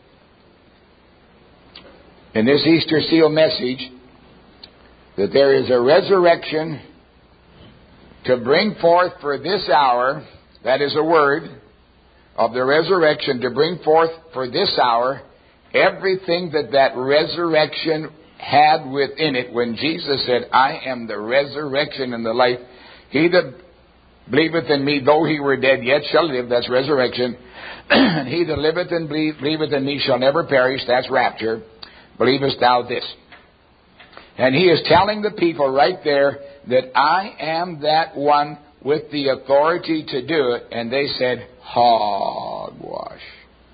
in this Easter seal message that there is a resurrection to bring forth for this hour. That is a word of the resurrection to bring forth for this hour everything that that resurrection had within it when Jesus said, I am the resurrection and the life. He that believeth in me, though he were dead, yet shall live. That's resurrection. And he that liveth and believeth in me shall never perish. That's rapture. Believest thou this? And he is telling the people right there that I am that one with the authority to do it. And they said, hogwash.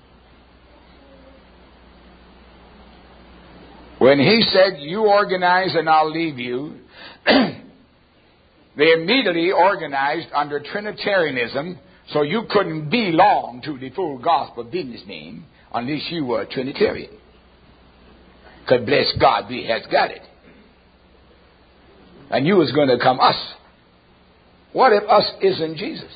When he said, you organize and I'll leave you, they immediately organized under Trinitarianism, so you couldn't belong to the full gospel business name unless you were a Trinitarian. Because bless God, we has got it. And you was going to come us. What if us isn't Jesus?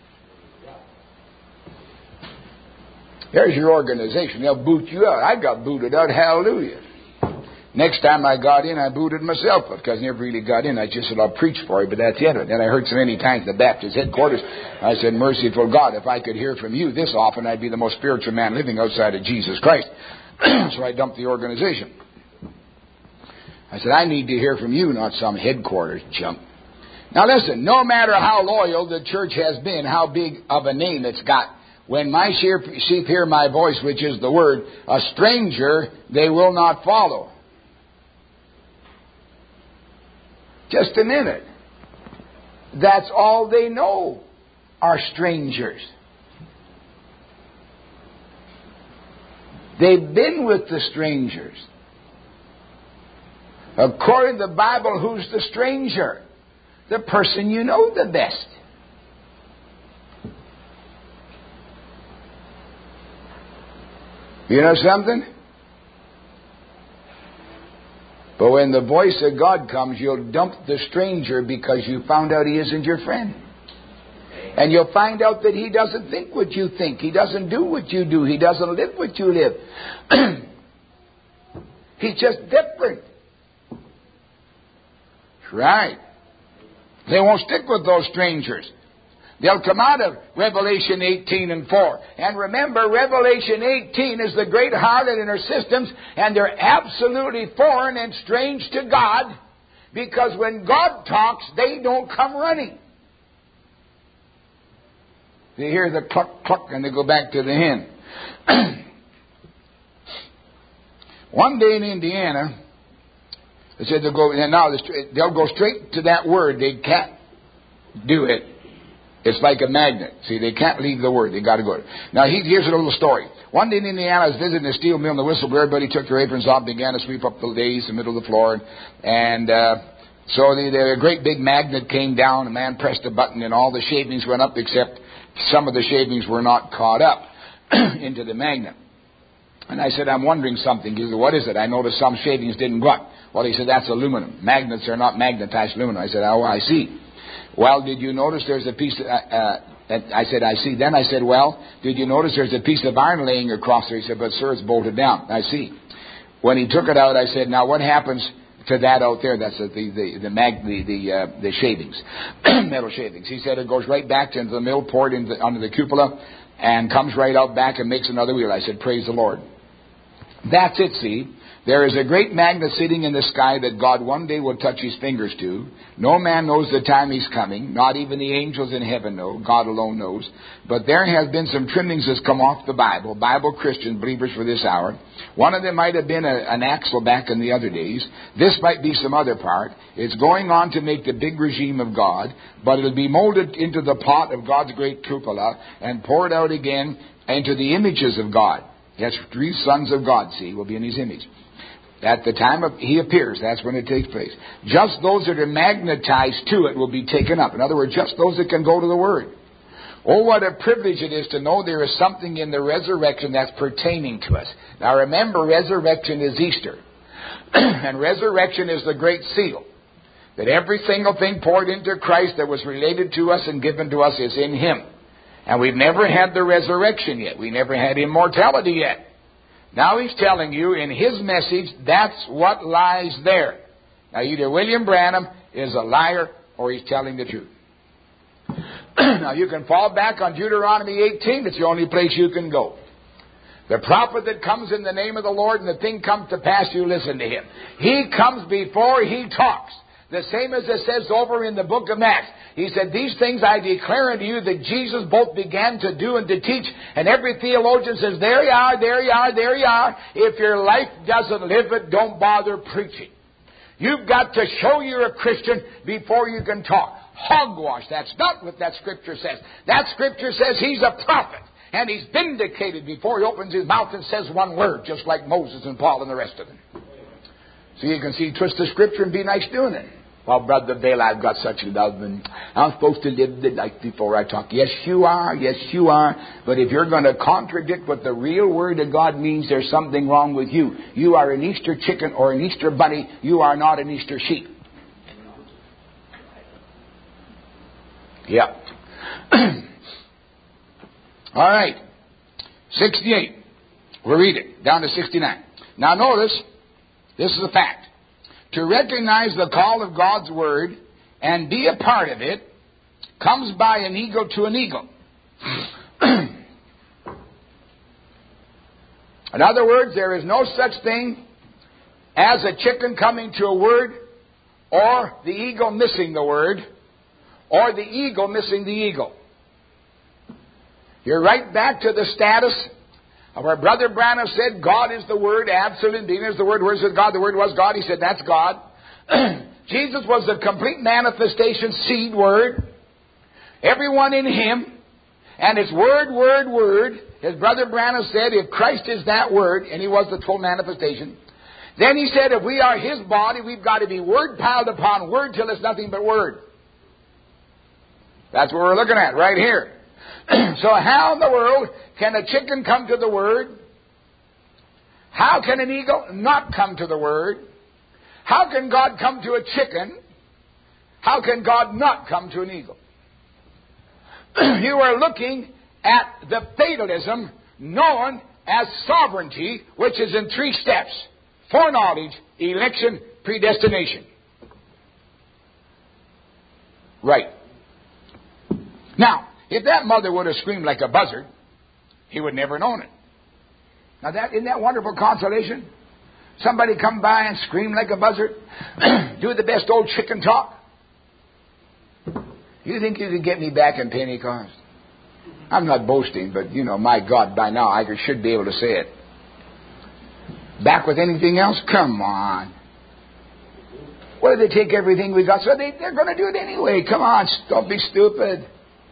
There's your organization. They'll boot you out. I got booted out. Hallelujah. Next time I got in, I booted myself up because I never really got in. I just said, I'll preach for you, but that's the end of it. And I heard so many times the Baptist headquarters. I said, merciful God, if I could hear from you this often, I'd be the most spiritual man living outside of Jesus Christ. So I dumped the organization. I said, I need to hear from you, not some headquarters junk. Now listen, no matter how loyal the church has been, how big of a name it's got, when my sheep hear my voice, which is the word, a stranger they will not follow. Just a minute. That's all they know are strangers. They've been with the strangers. According to the Bible, who's the stranger? The person you know the best. You know something? But when the voice of God comes, you'll dump the stranger because you found out he isn't your friend. And you'll find out that he doesn't think what you think. He doesn't do what you do. He doesn't live what you live. He's just different. Right. They won't stick with those strangers. They'll come out of Revelation eighteen and four. And remember, Revelation eighteen is the great harlot in her systems, and they're absolutely foreign and strange to God, because when God talks, they don't come running. They hear the cluck, cluck, and they go back to the hen. One day in Indiana, they said they'll go, and now they'll go straight to that word. They can't do it. It's like a magnet. See, they can't leave the word. They got to go. Now, he, here's a little story. One day in Indiana, I was visiting a steel mill, and the whistle blew. Everybody took their aprons off, began to sweep up the days in the middle of the floor. And, and uh, so the, the great big magnet came down. A man pressed a button, and all the shavings went up, except some of the shavings were not caught up into the magnet. And I said, I'm wondering something. He said, what is it? I noticed some shavings didn't go up. Well, he said, that's aluminum. Magnets are not magnetized aluminum. I said, oh, I see. Well, did you notice there's a piece of, uh, uh, I said, I see. Then I said, well, did you notice there's a piece of iron laying across there? He said, but sir, it's bolted down. I see. When he took it out, I said, now what happens to that out there? That's the, the, the, the, mag, the, the, uh, the shavings, metal shavings. He said, it goes right back into the mill, poured into, under the cupola, and comes right out back and makes another wheel. I said, praise the Lord. That's it, see. There is a great magnet sitting in the sky that God one day will touch his fingers to. No man knows the time he's coming. Not even the angels in heaven know. God alone knows. But there has been some trimmings that's come off the Bible. Bible Christian believers for this hour. One of them might have been a, an axle back in the other days. This might be some other part. It's going on to make the big regime of God. But it'll be molded into the pot of God's great cupola and poured out again into the images of God. Yes, three sons of God, see, will be in his image. At the time of he appears, that's when it takes place. Just those that are magnetized to it will be taken up. In other words, just those that can go to the Word. Oh, what a privilege it is to know there is something in the resurrection that's pertaining to us. Now remember, resurrection is Easter. And resurrection is the great seal. That every single thing poured into Christ that was related to us and given to us is in Him. And we've never had the resurrection yet. We never had immortality yet. Now he's telling you in his message, that's what lies there. Now either William Branham is a liar or he's telling the truth. Now you can fall back on Deuteronomy eighteen. It's the only place you can go. The prophet that comes in the name of the Lord and the thing comes to pass, you listen to him. He comes before he talks. The same as it says over in the book of Acts. He said, these things I declare unto you that Jesus both began to do and to teach. And every theologian says, there you are, there you are, there you are. If your life doesn't live it, don't bother preaching. You've got to show you're a Christian before you can talk. Hogwash. That's not what that Scripture says. That Scripture says he's a prophet. And he's vindicated before he opens his mouth and says one word, just like Moses and Paul and the rest of them. So you can see, twist the Scripture and be nice doing it. Well, Brother Dale, I've got such love, and I'm supposed to live the life before I talk. Yes, you are. Yes, you are. But if you're going to contradict what the real Word of God means, there's something wrong with you. You are an Easter chicken or an Easter bunny. You are not an Easter sheep. Yeah. All right. sixty-eight. We'll read it. Down to sixty-nine. Now notice, this is a fact. To recognize the call of God's Word and be a part of it comes by an eagle to an eagle. In other words, there is no such thing as a chicken coming to a word, or the eagle missing the word, or the eagle missing the eagle. You're right back to the status of where Brother Branham said, God is the Word, absolute being is the Word. Where is God? The Word was God. He said, that's God. Jesus was the complete manifestation, seed, Word. Everyone in Him. And it's Word, Word, Word. As Brother Branham said, if Christ is that Word, and He was the full manifestation, then he said, if we are His body, we've got to be Word piled upon Word till it's nothing but Word. That's what we're looking at right here. So how in the world can a chicken come to the Word? How can an eagle not come to the Word? How can God come to a chicken? How can God not come to an eagle? You are looking at the fatalism known as sovereignty, which is in three steps: foreknowledge, election, predestination. Right. Now, if that mother would have screamed like a buzzard, he would never have known it. Now, that isn't that wonderful consolation? Somebody come by and scream like a buzzard, do the best old chicken talk. You think you could get me back in Pentecost? I'm not boasting, but, you know, my God, by now I should be able to say it. Back with anything else? Come on. What do they take everything we got? So they, they're going to do it anyway. Come on, don't be stupid.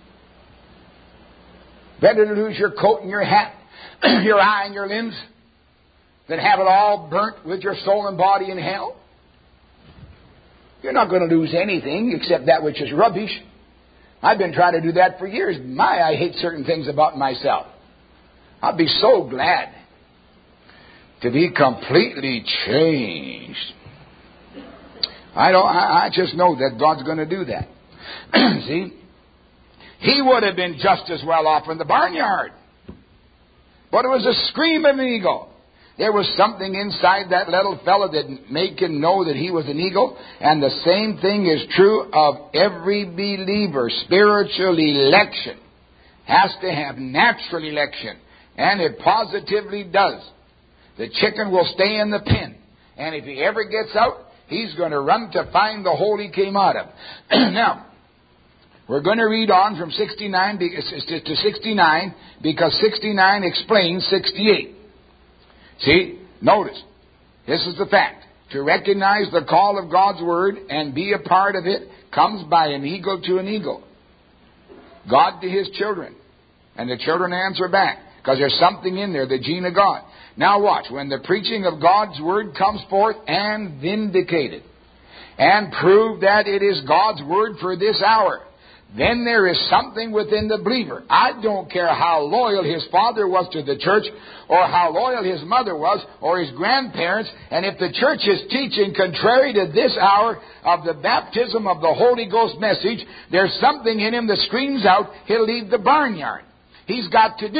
Better to lose your coat and your hat, your eye and your limbs, than have it all burnt with your soul and body in hell. You're not going to lose anything except that which is rubbish. I've been trying to do that for years. My, I hate certain things about myself. I'll be so glad to be completely changed. I don't. I, I just know that God's going to do that. See? He would have been just as well off in the barnyard. But it was a scream of an eagle. There was something inside that little fellow that made him know that he was an eagle. And the same thing is true of every believer. Spiritual election has to have natural election. And it positively does. The chicken will stay in the pen. And if he ever gets out, he's going to run to find the hole he came out of. Now, we're going to read on from sixty-nine to sixty-nine because sixty-nine explains sixty-eight. See, notice, this is the fact. To recognize the call of God's Word and be a part of it comes by an eagle to an eagle. God to His children. And the children answer back because there's something in there, the gene of God. Now watch, when the preaching of God's Word comes forth and vindicated and prove that it is God's Word for this hour, then there is something within the believer. I don't care how loyal his father was to the church, or how loyal his mother was, or his grandparents, and if the church is teaching contrary to this hour of the baptism of the Holy Ghost message, there's something in him that screams out, he'll leave the barnyard. He's got to do it.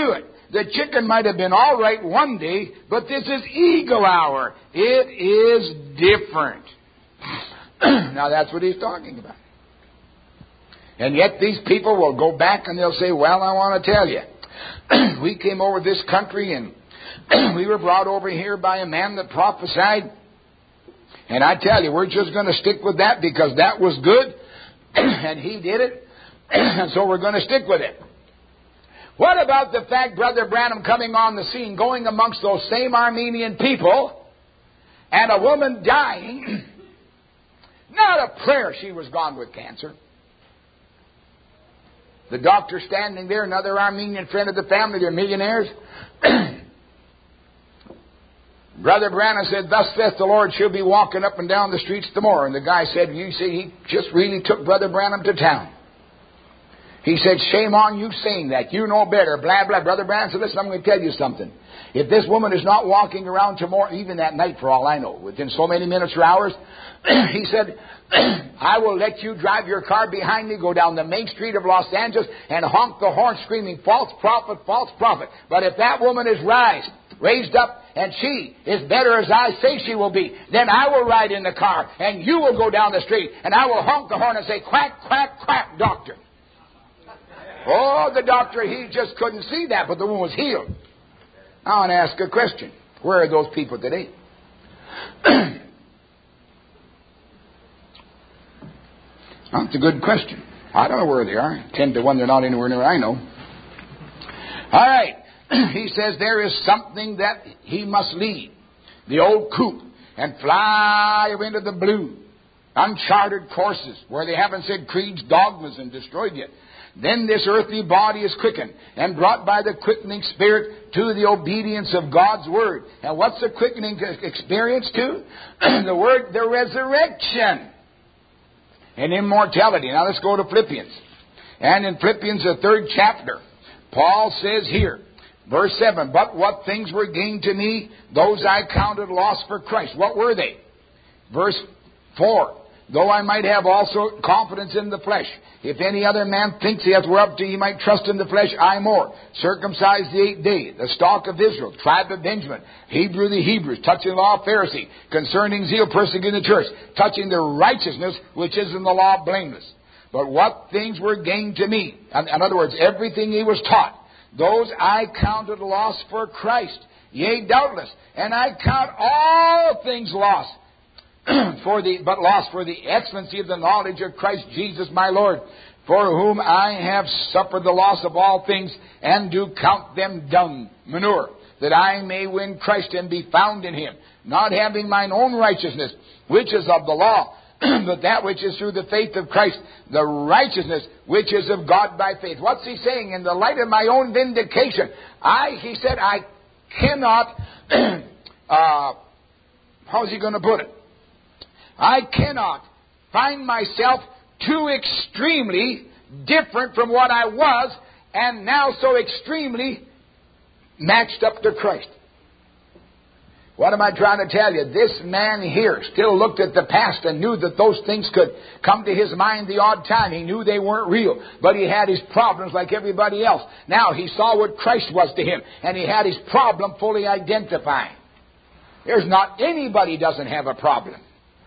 The chicken might have been all right one day, but this is eagle hour. It is different. Now that's what he's talking about. And yet these people will go back and they'll say, well, I want to tell you, we came over this country and we were brought over here by a man that prophesied. And I tell you, we're just going to stick with that because that was good and he did it. And so we're going to stick with it. What about the fact Brother Branham coming on the scene, going amongst those same Armenian people, and a woman dying, not a prayer, she was gone with cancer. The doctor standing there, another Armenian friend of the family, they're millionaires. Brother Branham said, thus saith the Lord, she'll be walking up and down the streets tomorrow. And the guy said, you see, he just really took Brother Branham to town. He said, shame on you saying that. You know better. Blah, blah. Brother Branham said, listen, I'm going to tell you something. If this woman is not walking around tomorrow, even that night for all I know, within so many minutes or hours, he said, I will let you drive your car behind me, go down the main street of Los Angeles, and honk the horn screaming, false prophet, false prophet. But if that woman is raised, raised up, and she is better as I say she will be, then I will ride in the car, and you will go down the street, and I will honk the horn and say, quack, quack, quack, doctor. Oh, the doctor, he just couldn't see that, but the woman was healed. I want to ask a question. Where are those people today? That's a good question. I don't know where they are. Ten to one, they're not anywhere near I know. All right. He says there is something that he must leave. The old coop. And fly into the blue. Uncharted courses where they haven't said creeds, dogmas, and destroyed yet. Then this earthly body is quickened and brought by the quickening spirit to the obedience of God's word. And what's the quickening experience to? The word, the resurrection and immortality. Now let's go to Philippians. And in Philippians, the third chapter, Paul says here, verse seven, but what things were gained to me, those I counted loss for Christ. What were they? Verse four, though I might have also confidence in the flesh. If any other man thinks he hath whereof he might trust in the flesh, I more. Circumcised the eighth day, the stock of Israel, tribe of Benjamin, Hebrew the Hebrews, touching the law of Pharisee, concerning zeal persecuting the church, touching the righteousness which is in the law blameless. But what things were gained to me, in, in other words, everything he was taught, those I counted loss for Christ. Yea, doubtless, and I count all things lost. For the but lost for the excellency of the knowledge of Christ Jesus my Lord, for whom I have suffered the loss of all things, and do count them dung, manure, that I may win Christ and be found in him, not having mine own righteousness, which is of the law, but that which is through the faith of Christ, the righteousness which is of God by faith. What's he saying? In the light of my own vindication, I, he said, I cannot, uh, how's he going to put it? I cannot find myself too extremely different from what I was and now so extremely matched up to Christ. What am I trying to tell you? This man here still looked at the past and knew that those things could come to his mind the odd time. He knew they weren't real, but he had his problems like everybody else. Now he saw what Christ was to him, and he had his problem fully identified. There's not anybody doesn't have a problem.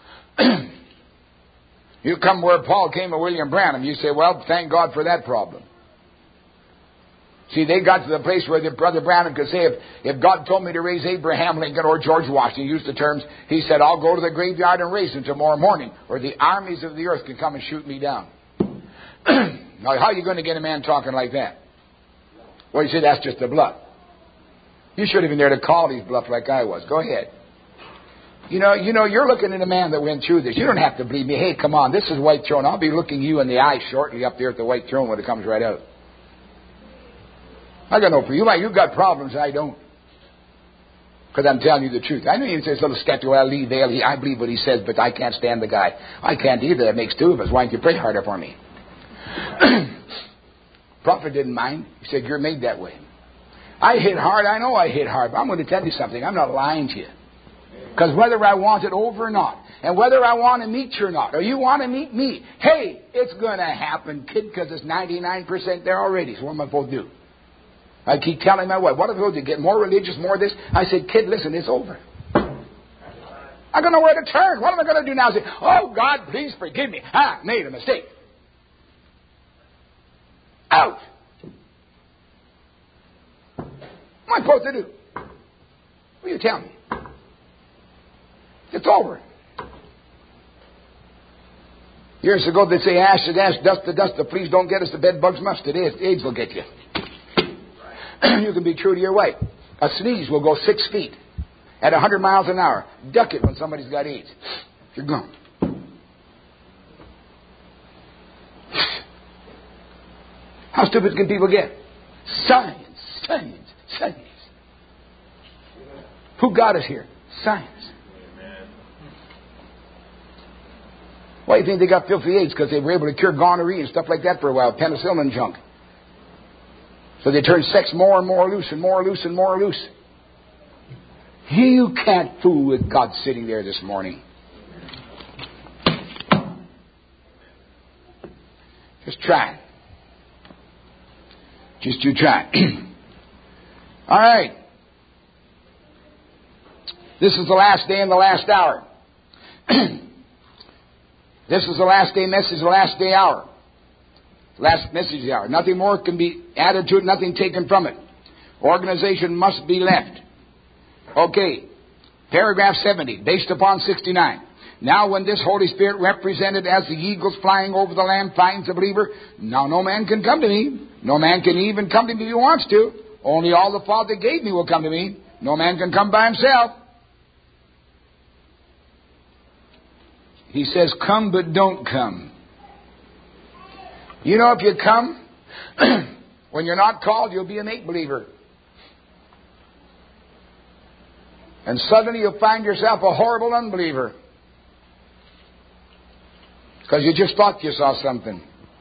You come where Paul came to William Branham, you say, well, thank God for that problem. See, they got to the place where the Brother Branham could say, if, if God told me to raise Abraham Lincoln or George Washington, he used the terms, he said, I'll go to the graveyard and raise him tomorrow morning, or the armies of the earth can come and shoot me down. Now, how are you going to get a man talking like that? Well, you say, that's just the bluff. You should have been there to call these bluff like I was. Go ahead. You know, you know, you're looking at a man that went through this. You don't have to believe me. Hey, come on, this is White Throne. I'll be looking you in the eye shortly up there at the White Throne when it comes right out. I got no for you. You've got problems. I don't. Because I'm telling you the truth. I know you say, little skeptical, well, Lee Vale, he, I believe what he says, but I can't stand the guy. I can't either. That makes two of us. Why don't you pray harder for me? Prophet didn't mind. He said, you're made that way. I hit hard. I know I hit hard. But I'm going to tell you something. I'm not lying to you. Because whether I want it over or not, and whether I want to meet you or not, or you want to meet me, hey, it's going to happen, kid, because it's ninety-nine percent there already. So what am I supposed to do? I keep telling my wife, what if they get more religious, more this? I said, kid, listen, it's over. I don't know where to turn. What am I going to do now? I say, oh, God, please forgive me. I made a mistake. Out. What am I supposed to do? What do you tell me? It's over. Years ago, they'd say, ash to ash, dust to dust, but please don't get us the bed bugs must. Today, AIDS will get you. You can be true to your wife. A sneeze will go six feet at one hundred miles an hour. Duck it when somebody's got AIDS. You're gone. How stupid can people get? Science, science, science. Who got us here? Science. Why do you think they got filthy AIDS? Because they were able to cure gonorrhea and stuff like that for a while. Penicillin and junk. So they turned sex more and more loose and more loose and more loose. You can't fool with God sitting there this morning. Just try. Just you try. All right. This is the last day and the last hour. This is the last day message, the last day hour. Last message hour. Nothing more can be added to it, nothing taken from it. Organization must be left. Okay. Paragraph seventy, based upon sixty-nine. Now when this Holy Spirit, represented as the eagles flying over the land, finds a believer, now no man can come to me. No man can even come to me if he wants to. Only all the Father gave me will come to me. No man can come by himself. He says, come but don't come. You know, if you come, when you're not called, you'll be a make-believer. And suddenly you'll find yourself a horrible unbeliever. Because you just thought you saw something.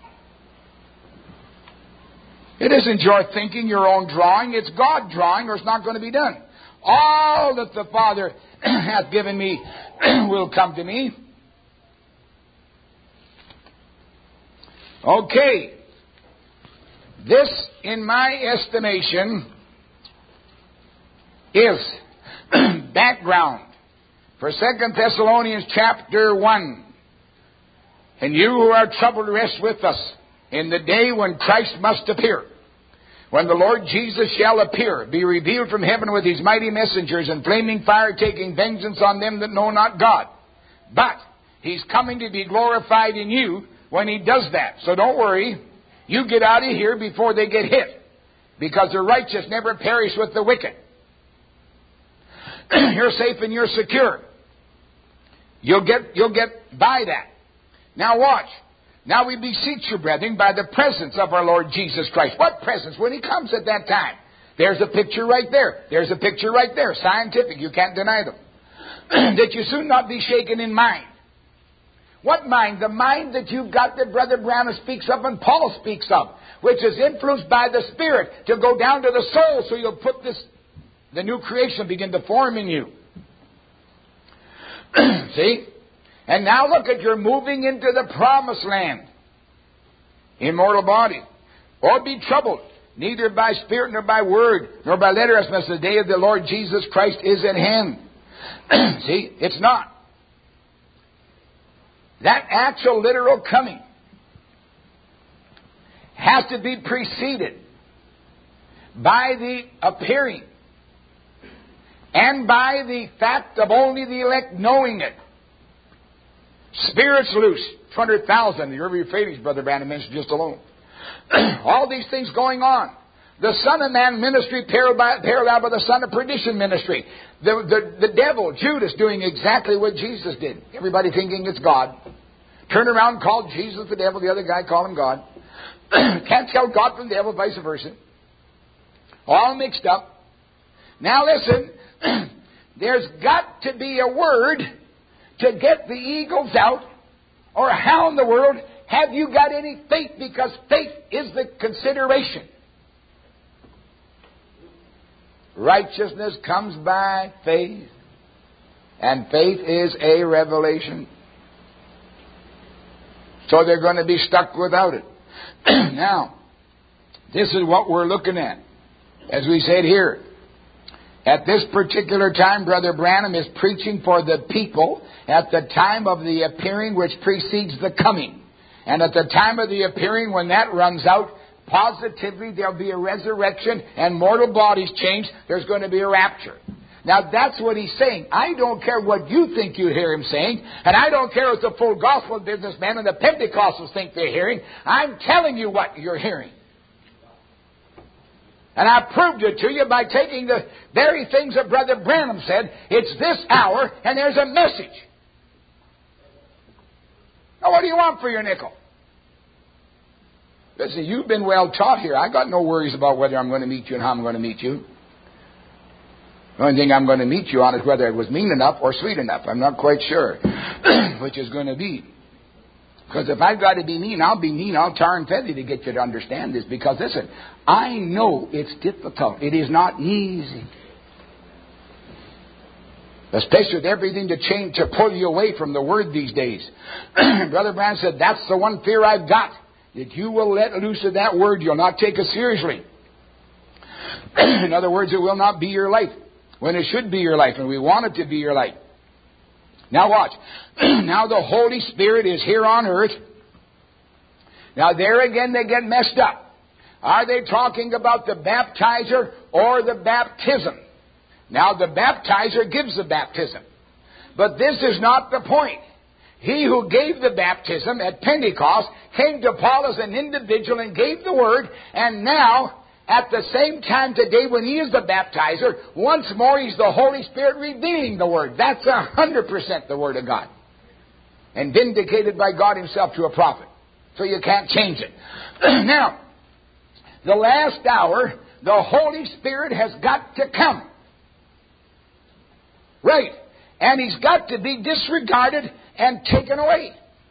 It isn't your thinking, your own drawing. It's God drawing, or it's not going to be done. All that the Father hath given me will come to me. Okay. This, in my estimation, is background for Second Thessalonians chapter one. And you who are troubled, rest with us in the day when Christ must appear. When the Lord Jesus shall appear, be revealed from heaven with his mighty messengers and flaming fire, taking vengeance on them that know not God. But he's coming to be glorified in you when he does that. So don't worry. You get out of here before they get hit. Because the righteous never perish with the wicked. You're safe and you're secure. You'll get, you'll get by that. Now watch. Now we beseech you, brethren, by the presence of our Lord Jesus Christ. What presence? When he comes at that time. There's a picture right there. There's a picture right there. Scientific. You can't deny them. That you soon not be shaken in mind. What mind? The mind that you've got that Brother Branham speaks of and Paul speaks of. Which is influenced by the Spirit to go down to the soul. So you'll put this, the new creation begin to form in you. See? And now look at, you're moving into the promised land. Immortal body. Or be troubled, neither by spirit nor by word, nor by letter, as the day of the Lord Jesus Christ is at hand. See, it's not. That actual literal coming has to be preceded by the appearing and by the fact of only the elect knowing it. Spirits loose, two hundred thousand, the River Euphrates, Brother Branham mentioned just alone. All these things going on. The Son of Man ministry parallel by the Son of Perdition ministry. The, the, the devil, Judas, doing exactly what Jesus did. Everybody thinking it's God. Turn around, called Jesus the devil, the other guy called him God. Can't tell God from the devil, vice versa. All mixed up. Now listen, there's got to be a word to get the eagles out, or how in the world have you got any faith? Because faith is the consideration. Righteousness comes by faith, and faith is a revelation. So they're going to be stuck without it. Now, this is what we're looking at. As we said here, at this particular time, Brother Branham is preaching for the people at the time of the appearing which precedes the coming. And at the time of the appearing, when that runs out, positively there'll be a resurrection and mortal bodies change. There's going to be a rapture. Now that's what he's saying. I don't care what you think you hear him saying, and I don't care what the full gospel businessmen and the Pentecostals think they're hearing. I'm telling you what you're hearing. And I proved it to you by taking the very things that Brother Branham said. It's this hour, and there's a message. Now, what do you want for your nickel? Listen, you've been well taught here. I got no worries about whether I'm going to meet you and how I'm going to meet you. The only thing I'm going to meet you on is whether it was mean enough or sweet enough. I'm not quite sure which is going to be. Because if I've got to be mean, I'll be mean. I'll tar and feather to get you to understand this. Because listen, I know it's difficult. It is not easy. Especially with everything to change, to pull you away from the Word these days. Brother Branham said, that's the one fear I've got. That you will let loose of that Word, you'll not take it seriously. In other words, it will not be your life when it should be your life, and we want it to be your life. Now watch. Now the Holy Spirit is here on earth. Now there again they get messed up. Are they talking about the baptizer or the baptism? Now the baptizer gives the baptism. But this is not the point. He who gave the baptism at Pentecost came to Paul as an individual and gave the word, and now at the same time today when he is the baptizer, once more he's the Holy Spirit revealing the Word. That's a hundred percent the Word of God. And vindicated by God Himself to a prophet. So you can't change it. Now, the last hour, the Holy Spirit has got to come. Right. And He's got to be disregarded and taken away.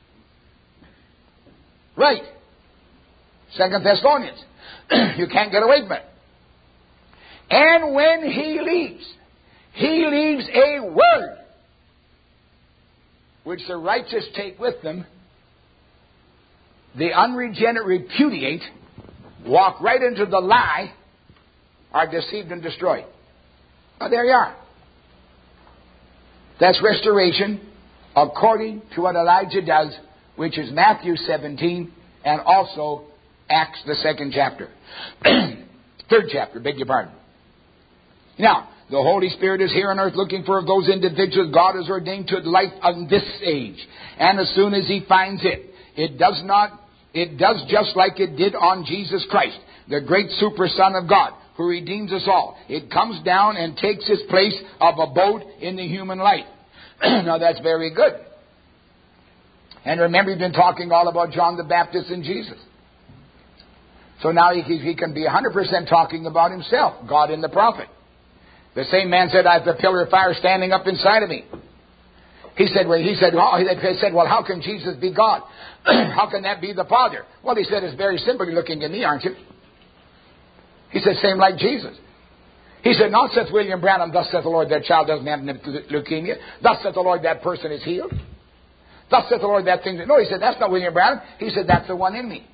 Right. Second Thessalonians. You can't get away from it. And when He leaves, He leaves a word which the righteous take with them, the unregenerate repudiate, walk right into the lie, are deceived and destroyed. Well, there you are. That's restoration according to what Elijah does, which is Matthew seventeen and also Acts, the second chapter. Third chapter, beg your pardon. Now, the Holy Spirit is here on earth looking for those individuals God has ordained to life on this age. And as soon as He finds it, it does not, it does just like it did on Jesus Christ, the great super Son of God, who redeems us all. It comes down and takes its place of abode in the human life. Now that's very good. And remember, we've been talking all about John the Baptist and Jesus. So now he, he can be one hundred percent talking about himself, God in the prophet. The same man said, I have the pillar of fire standing up inside of me. He said, well, he said, well, he said, well, how can Jesus be God? How can that be the Father? Well, he said, it's very simple. You're looking at me, aren't you? He said, same like Jesus. He said, not saith William Branham, thus saith the Lord, that child doesn't have leukemia. Thus saith the Lord, that person is healed. Thus saith the Lord, that thing. No, he said, that's not William Branham. He said, that's the one in me.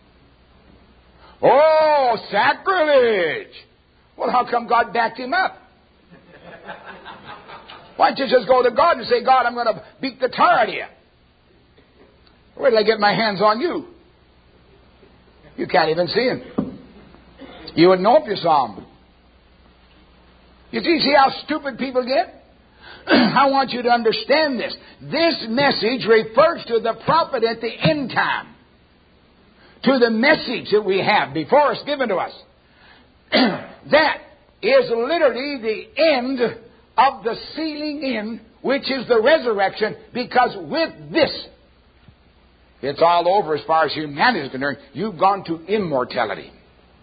Oh, sacrilege! Well, how come God backed him up? Why don't you just go to God and say, God, I'm going to beat the tar out of you. Where did I get my hands on you? You can't even see him. You wouldn't know if you saw him. You see, see how stupid people get? I want you to understand this. This message refers to the prophet at the end time. To the message that we have before us, given to us. That is literally the end of the sealing in, which is the resurrection, because with this, it's all over as far as humanity is concerned. You've gone to immortality.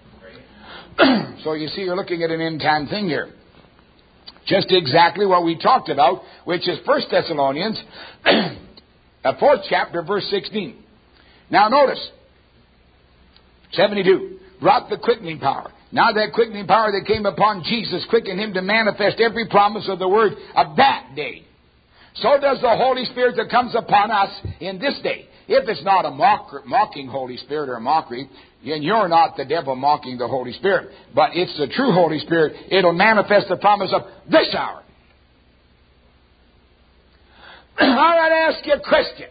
So you see, you're looking at an end time thing here. Just exactly what we talked about, which is First Thessalonians, a fourth chapter, verse sixteen. Now notice, seventy-two, brought the quickening power. Now that quickening power that came upon Jesus quickened Him to manifest every promise of the word of that day. So does the Holy Spirit that comes upon us in this day. If it's not a mock, mocking Holy Spirit or a mockery, And you're not the devil mocking the Holy Spirit, but it's the true Holy Spirit. It'll manifest the promise of this hour. All right, ask you a question.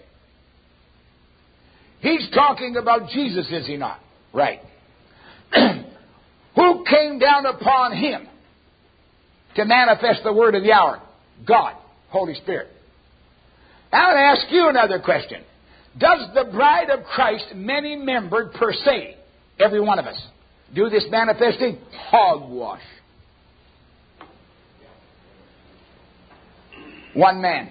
He's talking about Jesus, is he not? Right. Who came down upon him to manifest the word of the hour? God, Holy Spirit. Now I'll ask you another question. Does the bride of Christ, many-membered per se, every one of us, do this manifesting? Hogwash. One man.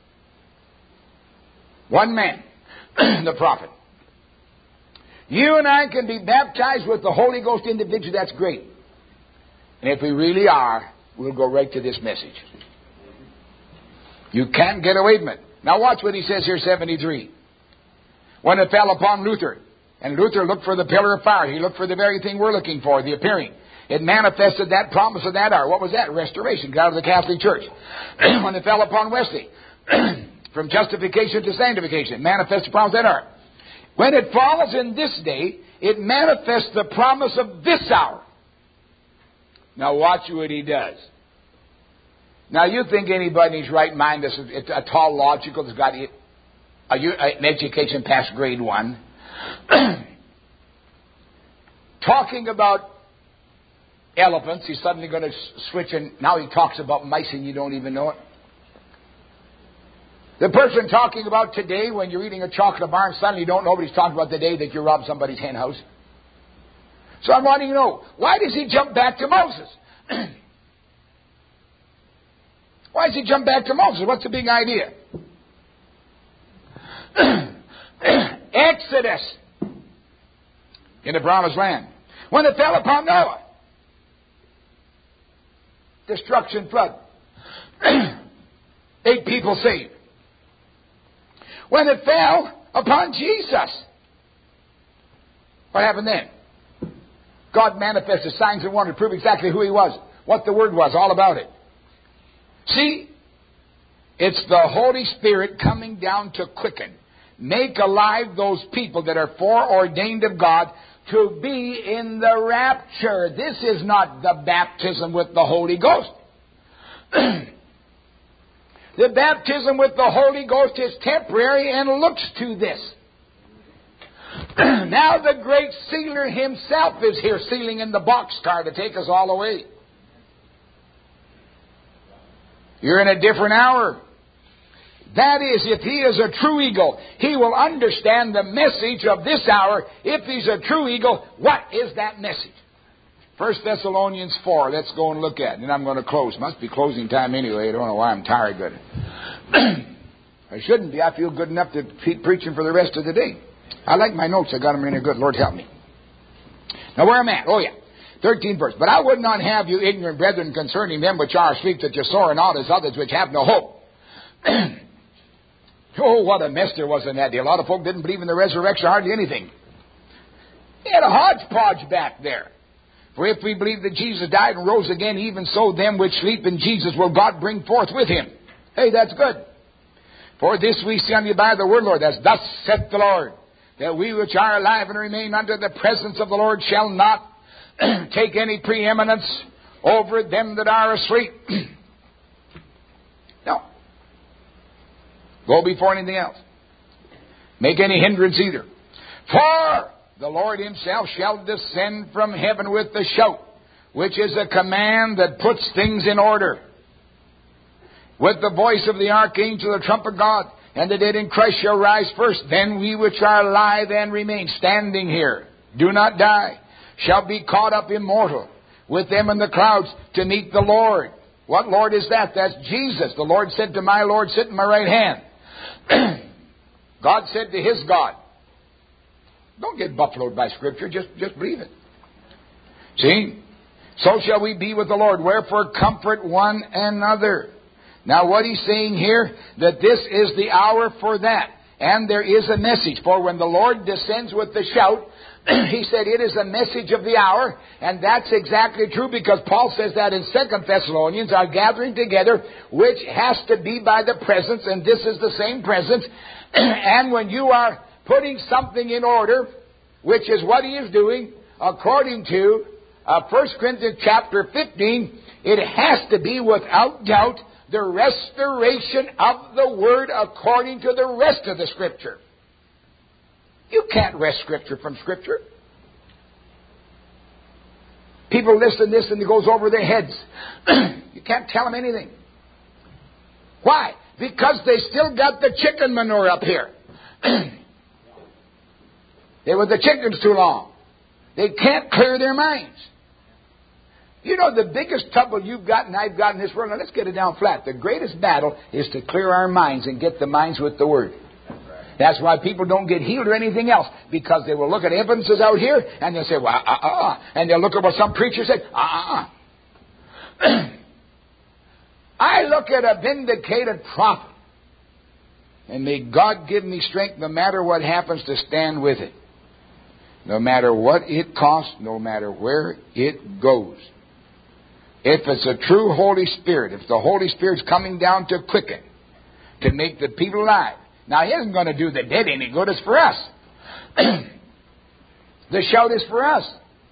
One man. The prophet. You and I can be baptized with the Holy Ghost individually. That's great. And if we really are, we'll go right to this message. You can't get away from it. Now watch what he says here, seventy-three. When it fell upon Luther, and Luther looked for the pillar of fire. He looked for the very thing we're looking for, the appearing. It manifested that promise of that hour. What was that? Restoration. Got out of the Catholic Church. When it fell upon Wesley, from justification to sanctification, it manifested the promise of that hour. When it falls in this day, it manifests the promise of this hour. Now watch what he does. Now you think anybody in his right mind is a tall logical that's got an education past grade one, talking about elephants, he's suddenly going to switch and now he talks about mice and you don't even know it. The person talking about today, when you're eating a chocolate bar and suddenly you don't know, but he's talking about the day that you robbed somebody's hen house. So I'm wanting to know, why does he jump back to Moses? Why does he jump back to Moses? What's the big idea? Exodus in the promised land. When it fell upon Noah, destruction, flood. Eight people saved. When it fell upon Jesus, what happened then? God manifested signs and wonders to prove exactly who he was, what the word was, all about it. See, it's the Holy Spirit coming down to quicken, make alive those people that are foreordained of God to be in the rapture. This is not the baptism with the Holy Ghost. The baptism with the Holy Ghost is temporary and looks to this. Now the great sealer himself is here, sealing in the boxcar to take us all away. You're in a different hour. That is, if he is a true eagle, he will understand the message of this hour. If he's a true eagle, what is that message? First Thessalonians four, let's go and look at it. And I'm going to close. Must be closing time anyway. I don't know why I'm tired of it. I shouldn't be. I feel good enough to keep preaching for the rest of the day. I like my notes. I got them in there good. Lord help me. Now where am I at? Oh yeah. thirteenth verse. But I would not have you ignorant, brethren, concerning them which are asleep, that you soar not as others which have no hope. Oh, what a mess there was in that day. A lot of folk didn't believe in the resurrection, hardly anything. They had a hodgepodge back there. For if we believe that Jesus died and rose again, even so them which sleep in Jesus will God bring forth with him. Hey, that's good. For this we see unto you by the word, Lord. That's thus saith the Lord, that we which are alive and remain under the presence of the Lord shall not take any preeminence over them that are asleep. No. Go before anything else. Make any hindrance either. For the Lord himself shall descend from heaven with a shout, which is a command that puts things in order. With the voice of the archangel, the trump of God, and the dead in Christ shall rise first. Then we which are alive and remain standing here, do not die, shall be caught up immortal with them in the clouds to meet the Lord. What Lord is that? That's Jesus. The Lord said to my Lord, sit in my right hand. God said to his God. Don't get buffaloed by Scripture. Just, just believe it. See? So shall we be with the Lord. Wherefore comfort one another. Now what he's saying here, that this is the hour for that. And there is a message. For when the Lord descends with the shout, he said it is a message of the hour. And that's exactly true, because Paul says that in Second Thessalonians, are gathering together, which has to be by the presence, and this is the same presence. And when you are putting something in order, which is what he is doing according to uh, First Corinthians chapter fifteen. It has to be without doubt the restoration of the Word according to the rest of the Scripture. You can't wrest Scripture from Scripture. People listen to this and it goes over their heads. You can't tell them anything. Why? Because they still got the chicken manure up here. They were the chickens too long. They can't clear their minds. You know, the biggest trouble you've got and I've got in this world, now let's get it down flat. The greatest battle is to clear our minds and get the minds with the Word. That's why people don't get healed or anything else, because they will look at evidences out here and they'll say, well, uh, uh, uh, and they'll look at what some preacher said, uh, uh, uh. I look at a vindicated prophet, and may God give me strength no matter what happens to stand with it. No matter what it costs, no matter where it goes. If it's a true Holy Spirit, if the Holy Spirit's coming down to quicken, to make the people alive. Now, He isn't going to do the dead any good. It's for us. The shout is for us.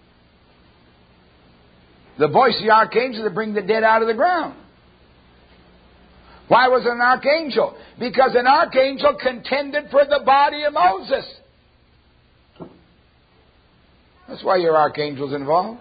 The voice of the archangel to bring the dead out of the ground. Why was it an archangel? Because an archangel contended for the body of Moses. That's why your archangel's involved.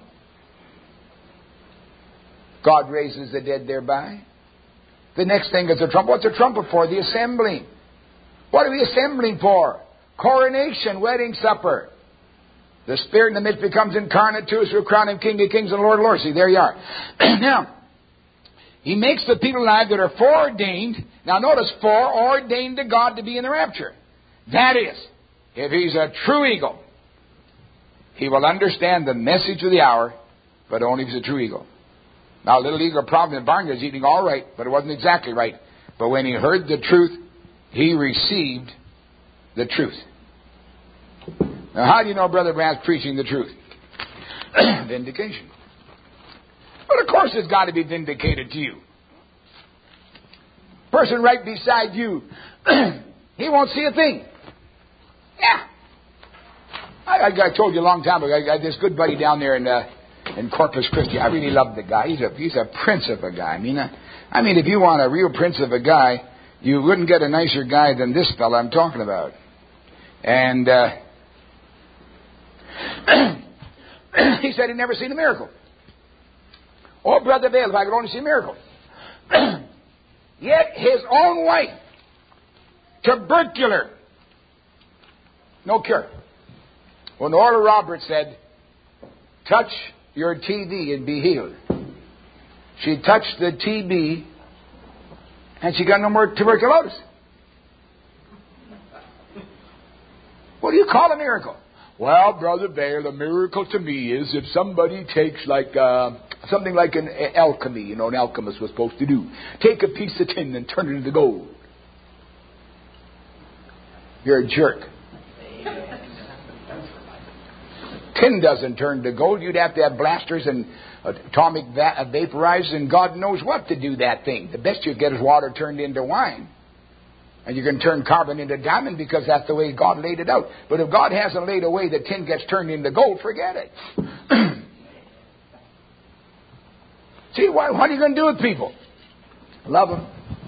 God raises the dead thereby. The next thing is a trumpet. What's a trumpet for? The assembling. What are we assembling for? Coronation, wedding supper. The Spirit in the midst becomes incarnate to us who crown Him King of Kings and Lord of Lords. See, there you are. Now, He makes the people alive that are foreordained. Now notice, foreordained to God to be in the rapture. That is, if he's a true eagle, he will understand the message of the hour, but only if he's a true eagle. Now, a little eagle probably in the barn was eating all right, but it wasn't exactly right. But when he heard the truth, he received the truth. Now, how do you know Brother Branham's preaching the truth? Vindication. Well, of course it's got to be vindicated to you. Person right beside you, he won't see a thing. Yeah. I, I, I told you a long time ago, I got this good buddy down there in uh, in Corpus Christi. I really love the guy. He's a he's a prince of a guy. I mean, uh, I mean, if you want a real prince of a guy, you wouldn't get a nicer guy than this fella I'm talking about. And uh, he said he'd never seen a miracle. Oh, Brother Vail, if I could only see a miracle. Yet his own wife, tubercular, no cure. When Oral Roberts said, touch your T B and be healed, she touched the T B and she got no more tuberculosis. What do you call a miracle? Well, Brother Vail, a miracle to me is if somebody takes like uh, something like an alchemy, you know, an alchemist was supposed to do. Take a piece of tin and turn it into gold. You're a jerk. Tin doesn't turn to gold. You'd have to have blasters and atomic va- vaporizers and God knows what to do that thing. The best you get is water turned into wine. And you can turn carbon into diamond because that's the way God laid it out. But if God hasn't laid a way that tin gets turned into gold, forget it. See, what, what are you going to do with people? Love them.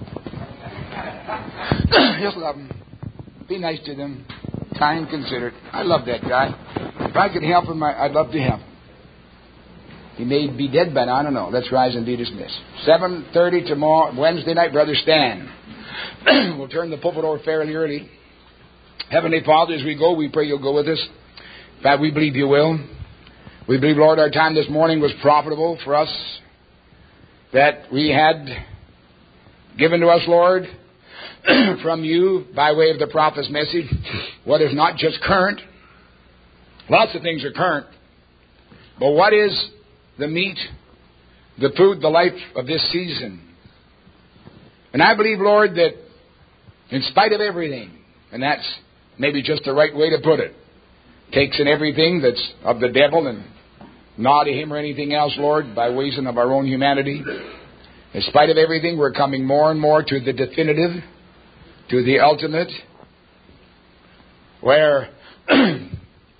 Just love them. Be nice to them. Time considered. I love that guy. If I could help him, I'd love to help him. He may be dead by now. I don't know. Let's rise and be dismissed. seven thirty tomorrow, Wednesday night, Brother Stan. We'll turn the pulpit over fairly early. Heavenly Father, as we go, we pray you'll go with us. In fact, we believe you will. We believe, Lord, our time this morning was profitable for us. That we had given to us, Lord, from you, by way of the prophet's message, what is not just current. Lots of things are current. But what is the meat, the food, the life of this season? And I believe, Lord, that in spite of everything, and that's maybe just the right way to put it, takes in everything that's of the devil and not of him or anything else, Lord, by reason of our own humanity. In spite of everything, we're coming more and more to the definitive, to the ultimate, where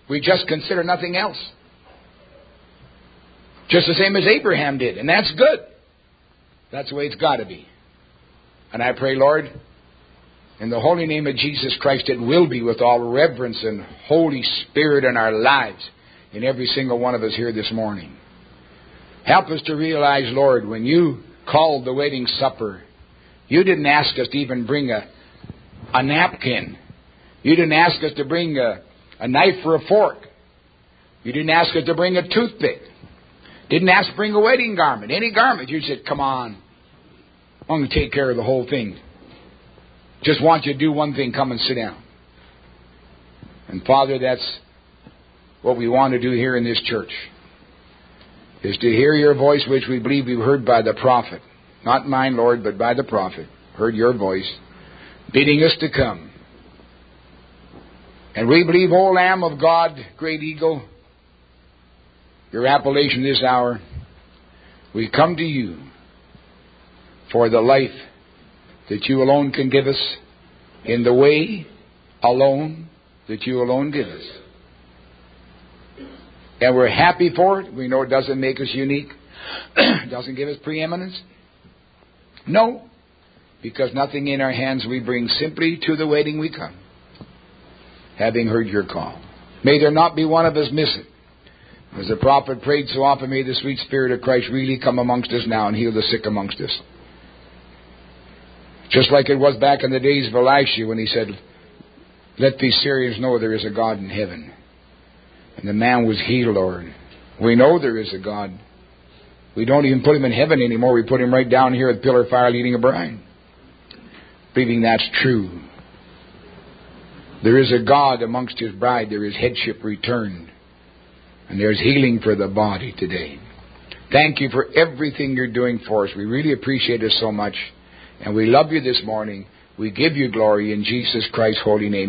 We just consider nothing else. Just the same as Abraham did. And that's good. That's the way it's got to be. And I pray, Lord, in the holy name of Jesus Christ, it will be with all reverence and Holy Spirit in our lives, in every single one of us here this morning. Help us to realize, Lord, when you called the wedding supper, you didn't ask us to even bring a, a napkin. You didn't ask us to bring a, a knife or a fork. You didn't ask us to bring a toothpick. Didn't ask to bring a wedding garment, any garment. You said, come on, I'm going to take care of the whole thing. Just want you to do one thing, come and sit down. And Father, that's what we want to do here in this church, is to hear your voice, which we believe we've heard by the prophet. Not mine, Lord, but by the prophet. Heard your voice, bidding us to come. And we believe, O Lamb of God, great eagle, your appellation this hour, we come to you for the life that you alone can give us, in the way alone that you alone give us. And we're happy for it. We know it doesn't make us unique. It doesn't give us preeminence. No, because nothing in our hands we bring, simply to the wedding we come, having heard your call. May there not be one of us miss it. As the prophet prayed so often, may the sweet Spirit of Christ really come amongst us now and heal the sick amongst us. Just like it was back in the days of Elisha when he said, let these Syrians know there is a God in heaven. And the man was healed, Lord. We know there is a God. We don't even put him in heaven anymore. We put him right down here at the pillar of fire leading a bride. Believing that's true. There is a God amongst his bride. There is headship returned. And there's healing for the body today. Thank you for everything you're doing for us. We really appreciate it so much. And we love you this morning. We give you glory in Jesus Christ's holy name.